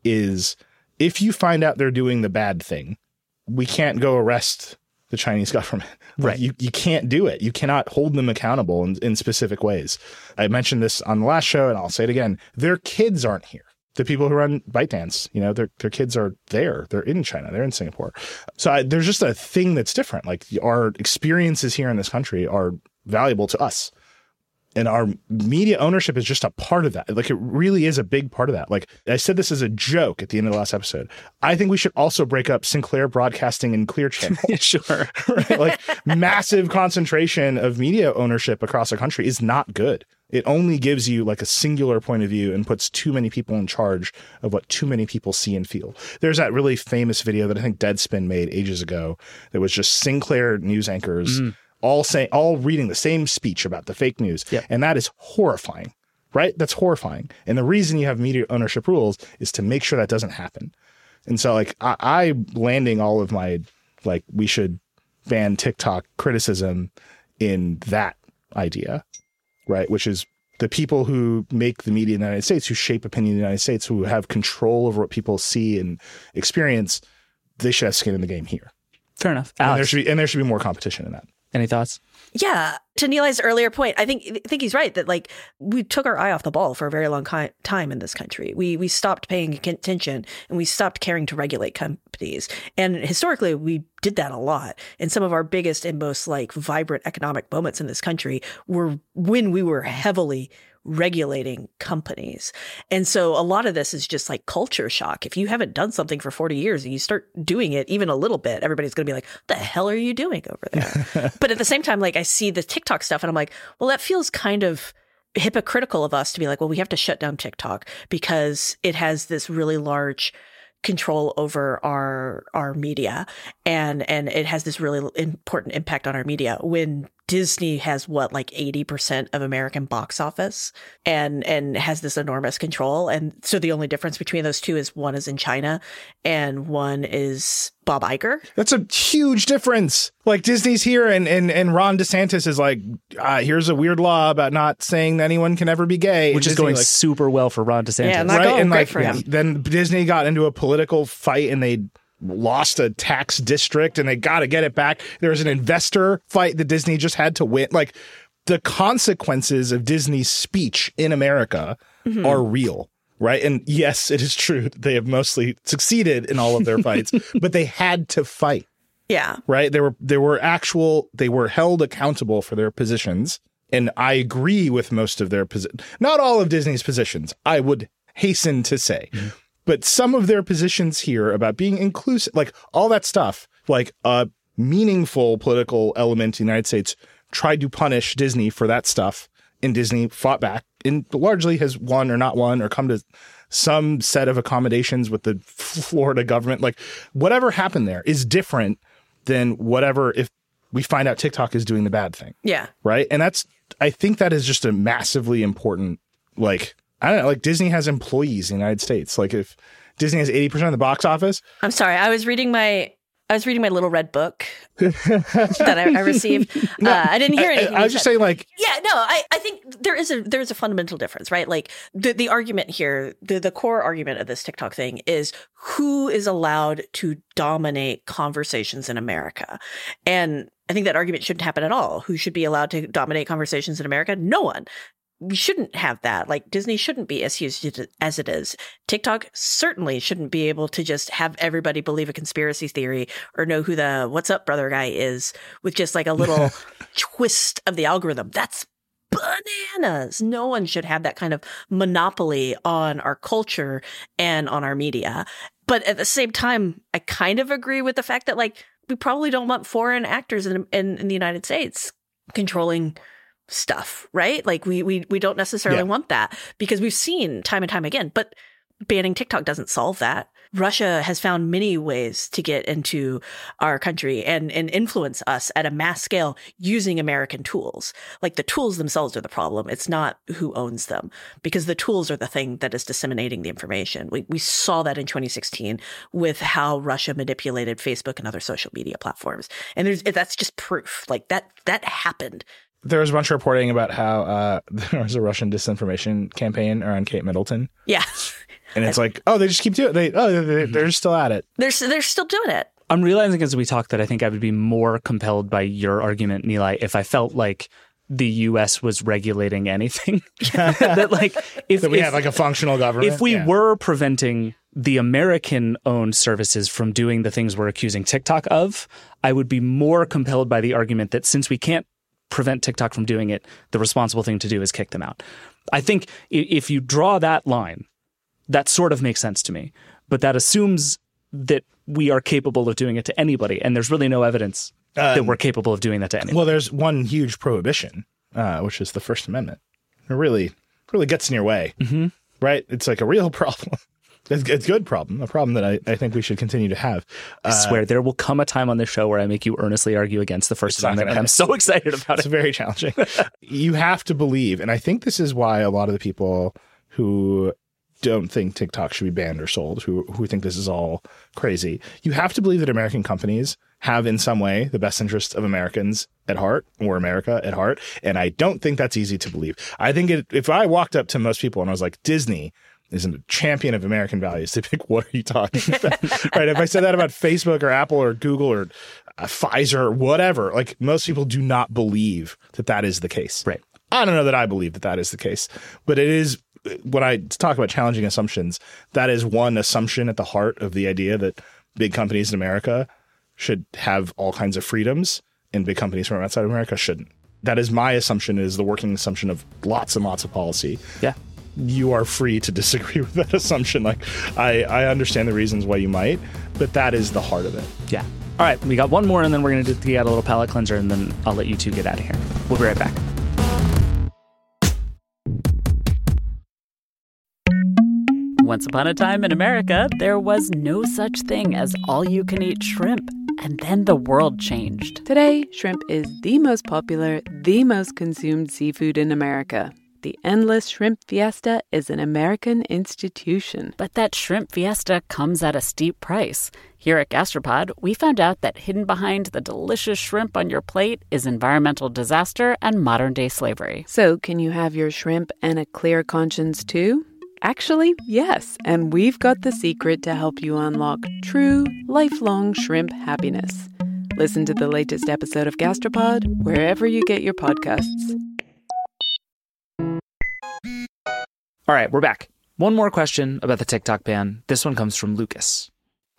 is if you find out they're doing the bad thing, we can't go arrest the Chinese government. Like, right. You, you can't do it. You cannot hold them accountable in, in specific ways. I mentioned this on the last show, and I'll say it again. Their kids aren't here. The people who run ByteDance, you know, their their kids are there. They're in China. They're in Singapore. So I, there's just a thing that's different. Like our experiences here in this country are valuable to us. And our media ownership is just a part of that. Like, it really is a big part of that. Like, I said this as a joke at the end of the last episode. I think we should also break up Sinclair Broadcasting and Clear Channel. Sure. Right? Like, massive concentration of media ownership across a country is not good. It only gives you like a singular point of view and puts too many people in charge of what too many people see and feel. There's that really famous video that I think Deadspin made ages ago that was just Sinclair news anchors mm. all saying, all reading the same speech about the fake news. Yep. And that is horrifying, right? That's horrifying. And the reason you have media ownership rules is to make sure that doesn't happen. And so like I, I landing all of my, like, we should ban TikTok criticism in that idea. Right, which is the people who make the media in the United States, who shape opinion in the United States, who have control over what people see and experience, they should have skin in the game here. Fair enough. And there should be, and there should be more competition in that. Any thoughts? Yeah. To Nilai's earlier point, I think I think he's right that like we took our eye off the ball for a very long ki- time in this country. We we stopped paying attention and we stopped caring to regulate companies. And historically, we did that a lot. And some of our biggest and most like vibrant economic moments in this country were when we were heavily regulating companies. And so a lot of this is just like culture shock. If you haven't done something for forty years and you start doing it even a little bit, everybody's going to be like, what the hell are you doing over there? But at the same time, like I see the TikTok stuff and I'm like, well, that feels kind of hypocritical of us to be like, well, we have to shut down TikTok because it has this really large control over our our media and and it has this really important impact on our media when Disney has what, like eighty percent of American box office and and has this enormous control. And so the only difference between those two is one is in China and one is Bob Iger. That's a huge difference. Like Disney's here and and, and Ron DeSantis is like, uh, here's a weird law about not saying that anyone can ever be gay. Which and is Disney, going like, super well for Ron DeSantis. Yeah, not right? going And great like, for him. Then Disney got into a political fight and they lost a tax district and they got to get it back. There was an investor fight that Disney just had to win. Like the consequences of Disney's speech in America mm-hmm. are real, right? And yes, it is true that they have mostly succeeded in all of their fights, but they had to fight. Yeah. Right? There were there were actual they were held accountable for their positions. And I agree with most of their positions. Not all of Disney's positions, I would hasten to say. Mm-hmm. But some of their positions here about being inclusive, like all that stuff, like a meaningful political element in the United States tried to punish Disney for that stuff, and Disney fought back and largely has won or not won or come to some set of accommodations with the Florida government. Like whatever happened there is different than whatever if we find out TikTok is doing the bad thing. Yeah. Right. And that's I think that is just a massively important, like, I don't know, like Disney has employees in the United States. Like if Disney has eighty percent of the box office. I'm sorry. I was reading my I was reading my little red book that I, I received. No, uh, I didn't hear anything. I, I was just saying like. Yeah, no, I, I think there is a there is a fundamental difference, right? Like the, the argument here, the, the core argument of this TikTok thing is who is allowed to dominate conversations in America. And I think that argument shouldn't happen at all. Who should be allowed to dominate conversations in America? No one. We shouldn't have that. Like Disney shouldn't be as huge as it is. TikTok certainly shouldn't be able to just have everybody believe a conspiracy theory or know who the what's up brother guy is with just like a little twist of the algorithm. That's bananas. No one should have that kind of monopoly on our culture and on our media. But at the same time, I kind of agree with the fact that like we probably don't want foreign actors in in, in the United States controlling stuff, right? Like we we we don't necessarily yeah. want that because we've seen time and time again, but banning TikTok doesn't solve that. Russia has found many ways to get into our country and, and influence us at a mass scale using American tools. Like the tools themselves are the problem. It's not who owns them because the tools are the thing that is disseminating the information. We we saw that in twenty sixteen with how Russia manipulated Facebook and other social media platforms. And there's that's just proof. Like that that happened. There was a bunch of reporting about how uh, there was a Russian disinformation campaign around Kate Middleton. Yeah. And it's like, oh, they just keep doing it. They, oh, they're, they're still at it. They're, they're still doing it. I'm realizing as we talk that I think I would be more compelled by your argument, Nilai, if I felt like the U S was regulating anything. that like if that we if, have like a functional government. If we yeah. were preventing the American-owned services from doing the things we're accusing TikTok of, I would be more compelled by the argument that since we can't prevent TikTok from doing it, the responsible thing to do is kick them out. I think if you draw that line, that sort of makes sense to me. But that assumes that we are capable of doing it to anybody, and there's really no evidence um, that we're capable of doing that to anyone. Well, there's one huge prohibition, uh, which is the First Amendment. It really, really gets in your way, mm-hmm. right? It's like a real problem. It's, it's a good problem, a problem that I, I think we should continue to have. Uh, I swear, there will come a time on this show where I make you earnestly argue against the First Amendment, and I'm so excited about it's it. It's very challenging. You have to believe, and I think this is why a lot of the people who don't think TikTok should be banned or sold, who who think this is all crazy, you have to believe that American companies have in some way the best interests of Americans at heart, or America at heart, and I don't think that's easy to believe. I think it, if I walked up to most people and I was like, Disney isn't a champion of American values, they'd be like, what are you talking about? Right? If I said that about Facebook or Apple or Google or uh, Pfizer or whatever, like most people do not believe that that is the case. Right. I don't know that I believe that that is the case, but it is. When I talk about challenging assumptions, that is one assumption at the heart of the idea that big companies in America should have all kinds of freedoms and big companies from outside of America shouldn't. That is my assumption, is the working assumption of lots and lots of policy. Yeah. You are free to disagree with that assumption. Like, I, I understand the reasons why you might, but that is the heart of it. Yeah. All right. We got one more, and then we're going to get a little palate cleanser, and then I'll let you two get out of here. We'll be right back. Once upon a time in America, there was no such thing as all-you-can-eat shrimp. And then the world changed. Today, shrimp is the most popular, the most consumed seafood in America. The Endless Shrimp Fiesta is an American institution. But that shrimp fiesta comes at a steep price. Here at Gastropod, we found out that hidden behind the delicious shrimp on your plate is environmental disaster and modern-day slavery. So, can you have your shrimp and a clear conscience too? Actually, yes, and we've got the secret to help you unlock true, lifelong shrimp happiness. Listen to the latest episode of Gastropod wherever you get your podcasts. All right, we're back. One more question about the TikTok ban. This one comes from Lucas.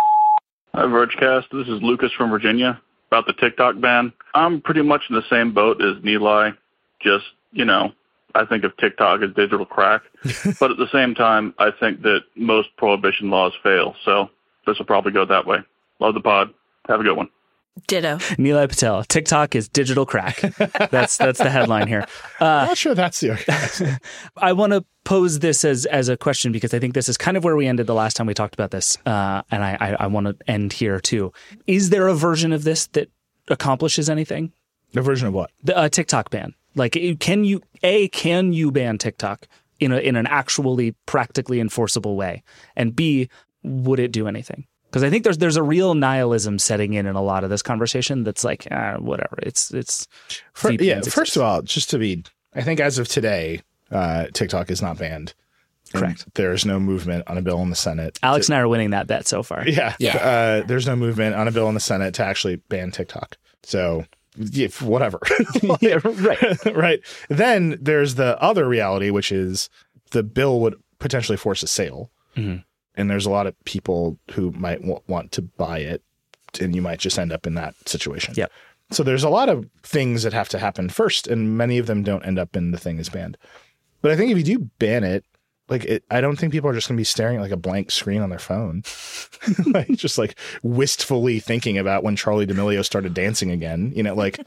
Hi, Vergecast. This is Lucas from Virginia about the TikTok ban. I'm pretty much in the same boat as Nilay. Just, you know, I think of TikTok as digital crack. But at the same time, I think that most prohibition laws fail. So this will probably go that way. Love the pod. Have a good one. Ditto. Nilay Patel, TikTok is digital crack. That's that's the headline here. Uh, I'm not sure that's the argument. I want to pose this as as a question because I think this is kind of where we ended the last time we talked about this. Uh, and I, I, I want to end here too. Is there a version of this that accomplishes anything? A version of what? The uh, TikTok ban. Like, can you, A, can you ban TikTok in a in an actually practically enforceable way? And B, would it do anything? Because I think there's there's a real nihilism setting in in a lot of this conversation that's like, ah, whatever. It's it's For, yeah. First of all, just to be, I think as of today, uh, TikTok is not banned. Correct. And there is no movement on a bill in the Senate. Alex to, and I are winning that bet so far. Yeah, yeah. Uh, there's no movement on a bill in the Senate to actually ban TikTok. So, yeah, whatever. Yeah, right, right. Then there's the other reality, which is the bill would potentially force a sale. Mm-hmm. And there's a lot of people who might w- want to buy it, and you might just end up in that situation. Yep. So there's a lot of things that have to happen first, and many of them don't end up in the thing is banned. But I think if you do ban it, like it, I don't think people are just going to be staring at like a blank screen on their phone, like just like wistfully thinking about when Charli D'Amelio started dancing again. You know, like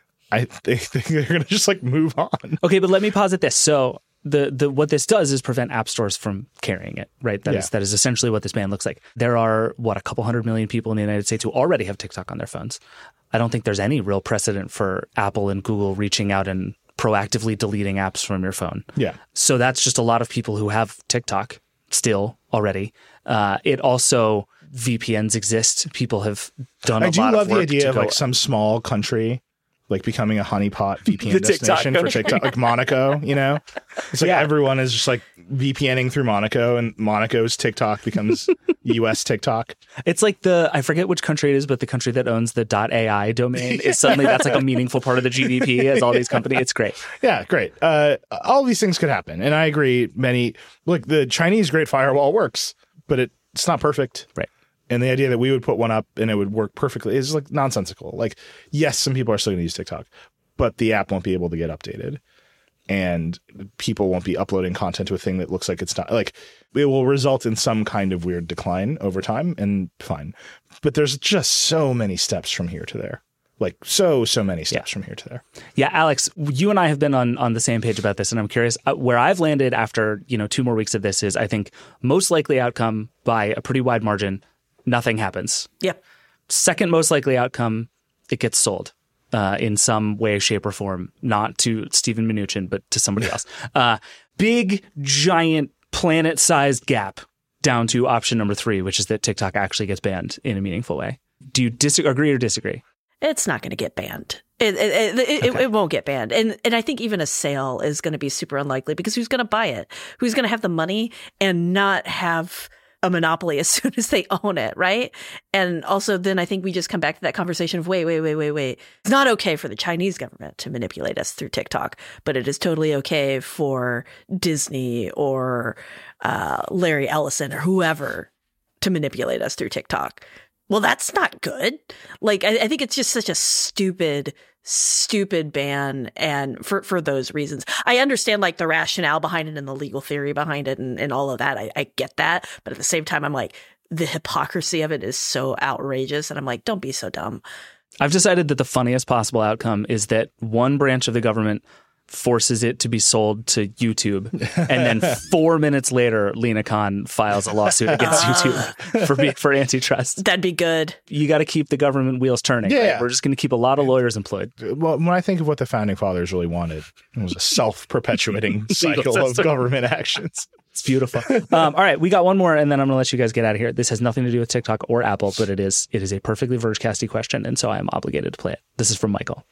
I think they're going to just like move on. Okay, but let me posit this. So. The the what this does is prevent app stores from carrying it, right? That yeah. is that is essentially what this ban looks like. There are, what, a couple hundred million people in the United States who already have TikTok on their phones. I don't think there's any real precedent for Apple and Google reaching out and proactively deleting apps from your phone. Yeah. So that's just a lot of people who have TikTok still already. Uh, it also, V P Ns exist. People have done a I do lot love of the work idea to of go, like some small country like becoming a honeypot V P N The TikTok destination for country. TikTok, like Monaco, you know? It's like Yeah. everyone is just like VPNing through Monaco, and Monaco's TikTok becomes U S TikTok. It's like the, I forget which country it is, but the country that owns the .ai domain is suddenly, that's like a meaningful part of the G D P as all these companies. It's great. Yeah, great. Uh, all these things could happen. And I agree, many, look, the Chinese Great Firewall works, but it, it's not perfect. Right. And the idea that we would put one up and it would work perfectly is like nonsensical. Like, yes, some people are still going to use TikTok, but the app won't be able to get updated. And people won't be uploading content to a thing that looks like it's not like it will result in some kind of weird decline over time, and fine. But there's just so many steps from here to there. Like so, so many steps yeah. from here to there. Yeah, Alex, you and I have been on, on the same page about this, and I'm curious uh, where I've landed after, you know, two more weeks of this is I think most likely outcome by a pretty wide margin, nothing happens. Yep. Second most likely outcome, it gets sold. Uh, in some way, shape, or form, not to Stephen Mnuchin, but to somebody else. Uh, big, giant, planet-sized gap down to option number three, which is that TikTok actually gets banned in a meaningful way. Do you dis- agree or disagree? It's not going to get banned. It it, it, it, okay. it won't get banned. And and I think even a sale is going to be super unlikely because who's going to buy it? Who's going to have the money and not have a monopoly as soon as they own it, right? And also then I think we just come back to that conversation of wait, wait, wait, wait, wait. It's not okay for the Chinese government to manipulate us through TikTok, but it is totally okay for Disney or uh, Larry Ellison or whoever to manipulate us through TikTok. Well, that's not good. Like, I, I think it's just such a stupid stupid ban, and for for those reasons. I understand like the rationale behind it and the legal theory behind it and, and all of that. I, I get that. But at the same time, I'm like, the hypocrisy of it is so outrageous. And I'm like, don't be so dumb. I've decided that the funniest possible outcome is that one branch of the government forces it to be sold to YouTube. And then four minutes later, Lena Khan files a lawsuit against YouTube for be, for antitrust. That'd be good. You got to keep the government wheels turning. Yeah. Right? We're just going to keep a lot of lawyers employed. Well, when I think of what the founding fathers really wanted, it was a self-perpetuating cycle of government actions. It's beautiful. Um, all right, we got one more, and then I'm going to let you guys get out of here. This has nothing to do with TikTok or Apple, but it is it is a perfectly Vergecasty question, and so I am obligated to play it. This is from Michael.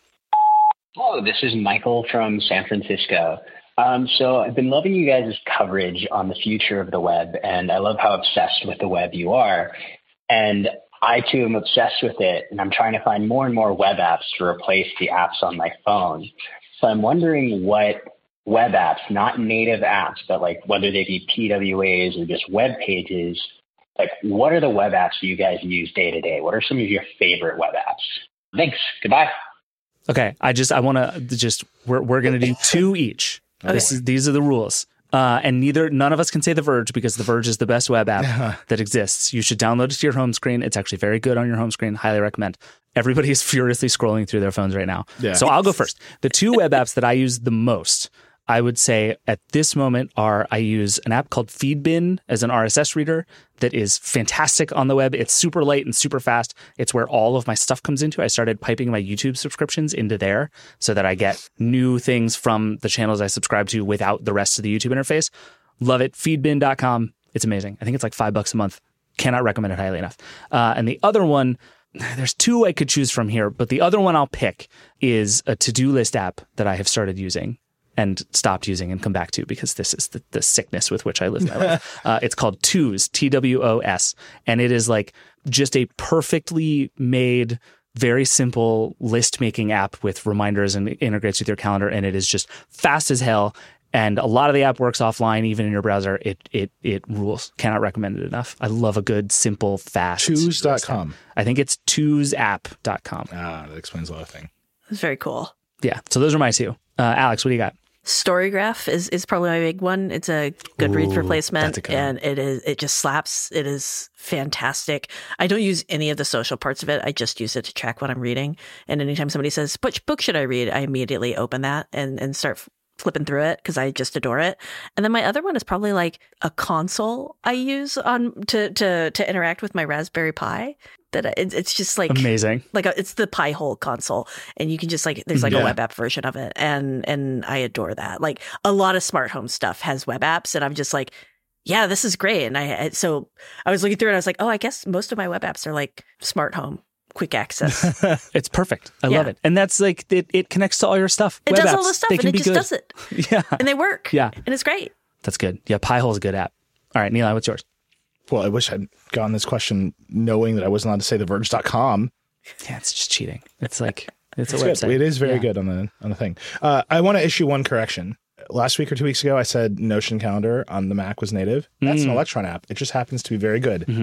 Hello, this is Michael from San Francisco. Um, so I've been loving you guys' coverage on the future of the web, and I love how obsessed with the web you are. And I, too, am obsessed with it, and I'm trying to find more and more web apps to replace the apps on my phone. So I'm wondering what web apps, not native apps, but like whether they be P W As or just web pages, like what are the web apps you guys use day to day? What are some of your favorite web apps? Thanks. Goodbye. Okay, I just I want to just we're we're going to do two each. Okay. This is these are the rules. Uh, and neither none of us can say The Verge because The Verge is the best web app that exists. You should download it to your home screen. It's actually very good on your home screen. Highly recommend. Everybody is furiously scrolling through their phones right now. Yeah. So I'll go first. The two web apps that I use the most, I would say at this moment are I use an app called Feedbin as an R S S reader that is fantastic on the web. It's super light and super fast. It's where all of my stuff comes into. I started piping my YouTube subscriptions into there so that I get new things from the channels I subscribe to without the rest of the YouTube interface. Love it. Feedbin dot com. It's amazing. I think it's like five bucks a month. Cannot recommend it highly enough. Uh, and the other one, there's two I could choose from here, but the other one I'll pick is a to-do list app that I have started using and stopped using and come back to because this is the, the sickness with which I live my life. Uh, it's called Twos, T W O S. And it is like just a perfectly made, very simple list-making app with reminders and integrates with your calendar. And it is just fast as hell. And a lot of the app works offline, even in your browser. It it it rules. Cannot recommend it enough. I love a good, simple, fast. Twos dot com. I think it's twos app dot com. Ah, that explains a lot of things. It's very cool. Yeah. So those are my two. Uh, Alex, what do you got? Storygraph is, is probably my big one. It's a Goodreads Ooh, replacement, and it is it just slaps. It is fantastic. I don't use any of the social parts of it. I just use it to track what I'm reading. And anytime somebody says, "Which book should I read?" I immediately open that and and start f- flipping through it because I just adore it. And then my other one is probably like a console I use on to to to interact with my Raspberry Pi. That it, it's just like amazing. Like a, it's the Pi-hole console, and you can just like there's like yeah. a web app version of it, and and I adore that. Like a lot of smart home stuff has web apps, and I'm just like, yeah, this is great. And I so I was looking through it, and I was like, oh, I guess most of my web apps are like smart home, quick access. It's perfect. I yeah. love it, and that's like it. It connects to all your stuff. It web does apps, all the stuff, they and can it be just good. does it. Yeah, and they work. Yeah, and it's great. That's good. Yeah, Pi-hole's a good app. All right, Neil, what's yours? Well, I wish I'd gotten this question knowing that I wasn't allowed to say the verge dot com. Yeah, it's just cheating. It's like, it's, it's a good. website. It is very yeah. good on the on the thing. Uh, I want to issue one correction. Last week or two weeks ago, I said Notion Calendar on the Mac was native. That's mm. an Electron app. It just happens to be very good. Mm-hmm.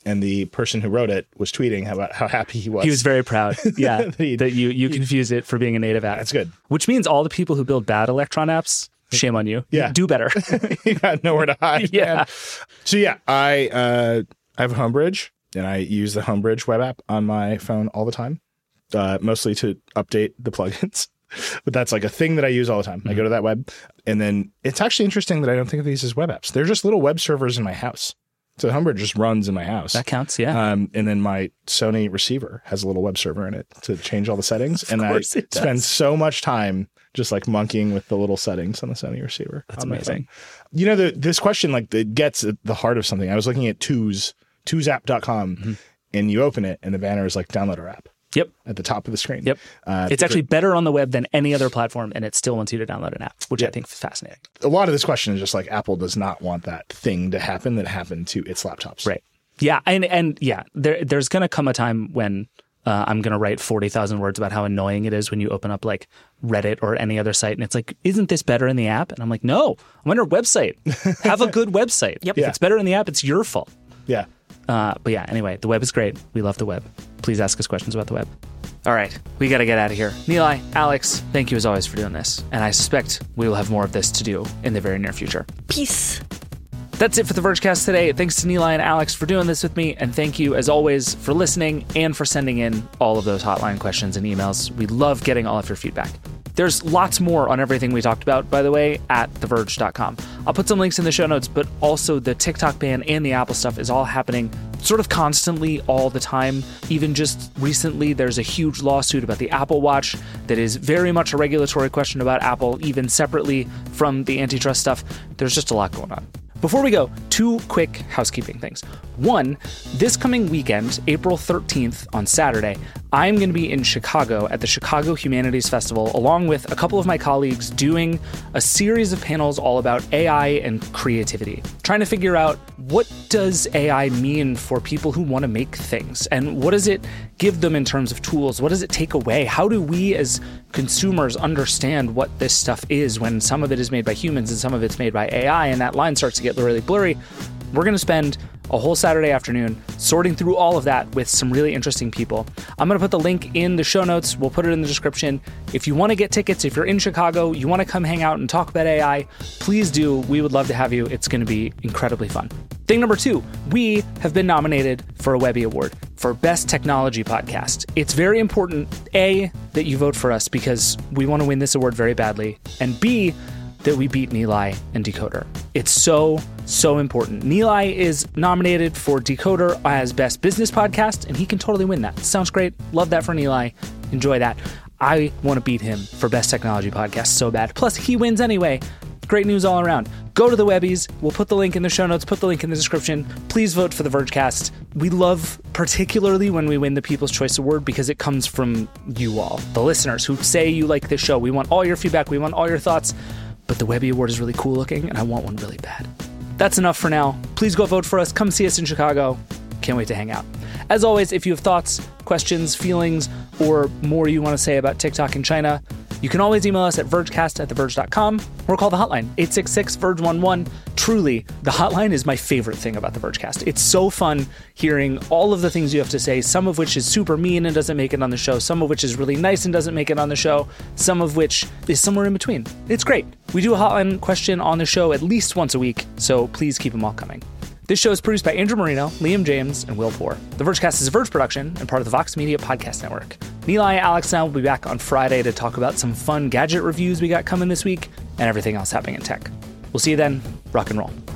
And the person who wrote it was tweeting about how happy he was. He was very proud. Yeah. that, he, that you, you confuse it for being a native app. That's good. Which means all the people who build bad Electron apps, shame on you. Yeah. Do better. You got nowhere to hide. Yeah. Man. So yeah, I uh, I have Homebridge, and I use the Homebridge web app on my phone all the time, uh, mostly to update the plugins. But that's like a thing that I use all the time. Mm-hmm. I go to that web, and then it's actually interesting that I don't think of these as web apps. They're just little web servers in my house. So Homebridge just runs in my house. That counts, yeah. Um, and then my Sony receiver has a little web server in it to change all the settings. Of and I spend does. so much time just like monkeying with the little settings on the Sony receiver. That's amazing. You know, the, this question, like, it gets at the heart of something. I was looking at twos, twos app dot com, mm-hmm. and you open it, and the banner is like, download our app. Yep. At the top of the screen. Yep. Uh, it's actually better on the web than any other platform, and it still wants you to download an app, which yeah. I think is fascinating. A lot of this question is just like Apple does not want that thing to happen that happened to its laptops. Right. Yeah. And, and yeah, there, there's going to come a time when uh, I'm going to write forty thousand words about how annoying it is when you open up like Reddit or any other site, and it's like, isn't this better in the app? And I'm like, no, I'm on your website. Have a good website. Yep. Yeah. If it's better in the app, it's your fault. Yeah. Uh, but yeah, anyway, the web is great. We love the web. Please ask us questions about the web. All right, we got to get out of here. Nilay, Alex, thank you as always for doing this. And I suspect we will have more of this to do in the very near future. Peace. That's it for the Vergecast today. Thanks to Nilay and Alex for doing this with me. And thank you, as always, for listening and for sending in all of those hotline questions and emails. We love getting all of your feedback. There's lots more on everything we talked about, by the way, at the verge dot com. I'll put some links in the show notes, but also the TikTok ban and the Apple stuff is all happening sort of constantly all the time. Even just recently, there's a huge lawsuit about the Apple Watch that is very much a regulatory question about Apple, even separately from the antitrust stuff. There's just a lot going on. Before we go, two quick housekeeping things. One, this coming weekend, April thirteenth on Saturday, I'm going to be in Chicago at the Chicago Humanities Festival, along with a couple of my colleagues doing a series of panels all about A I and creativity, trying to figure out what does A I mean for people who want to make things, and what does it give them in terms of tools? What does it take away? How do we as consumers understand what this stuff is when some of it is made by humans and some of it's made by A I, and that line starts to get really blurry? We're going to spend a whole Saturday afternoon sorting through all of that with some really interesting people. I'm going to put the link in the show notes. We'll put it in the description. If you want to get tickets, if you're in Chicago, you want to come hang out and talk about A I, please do. We would love to have you. It's going to be incredibly fun. Thing number two, we have been nominated for a Webby Award for Best Technology Podcast. It's very important, A, that you vote for us because we want to win this award very badly, and B, that we beat Nilay and Decoder. It's so, so important. Nilay is nominated for Decoder as Best Business Podcast, and he can totally win that. Sounds great. Love that for Nilay. Enjoy that. I want to beat him for Best Technology Podcast so bad. Plus, he wins anyway. Great news all around. Go to the Webbies. We'll put the link in the show notes, put the link in the description. Please vote for the Vergecast. We love particularly when we win the People's Choice Award because it comes from you all, the listeners who say you like this show. We want all your feedback. We want all your thoughts. But the Webby Award is really cool looking, and I want one really bad. That's enough for now. Please go vote for us. Come see us in Chicago. Can't wait to hang out. As always, if you have thoughts, questions, feelings, or more you want to say about TikTok in China, you can always email us at vergecast at the verge dot com or call the hotline, eight six six, verge one one. Truly, the hotline is my favorite thing about the Vergecast. It's so fun hearing all of the things you have to say, some of which is super mean and doesn't make it on the show, some of which is really nice and doesn't make it on the show, some of which is somewhere in between. It's great. We do a hotline question on the show at least once a week, so please keep them all coming. This show is produced by Andrew Marino, Liam James, and Will Poor. The Vergecast is a Verge production and part of the Vox Media Podcast Network. Nilay, Alex, and I will be back on Friday to talk about some fun gadget reviews we got coming this week and everything else happening in tech. We'll see you then. Rock and roll.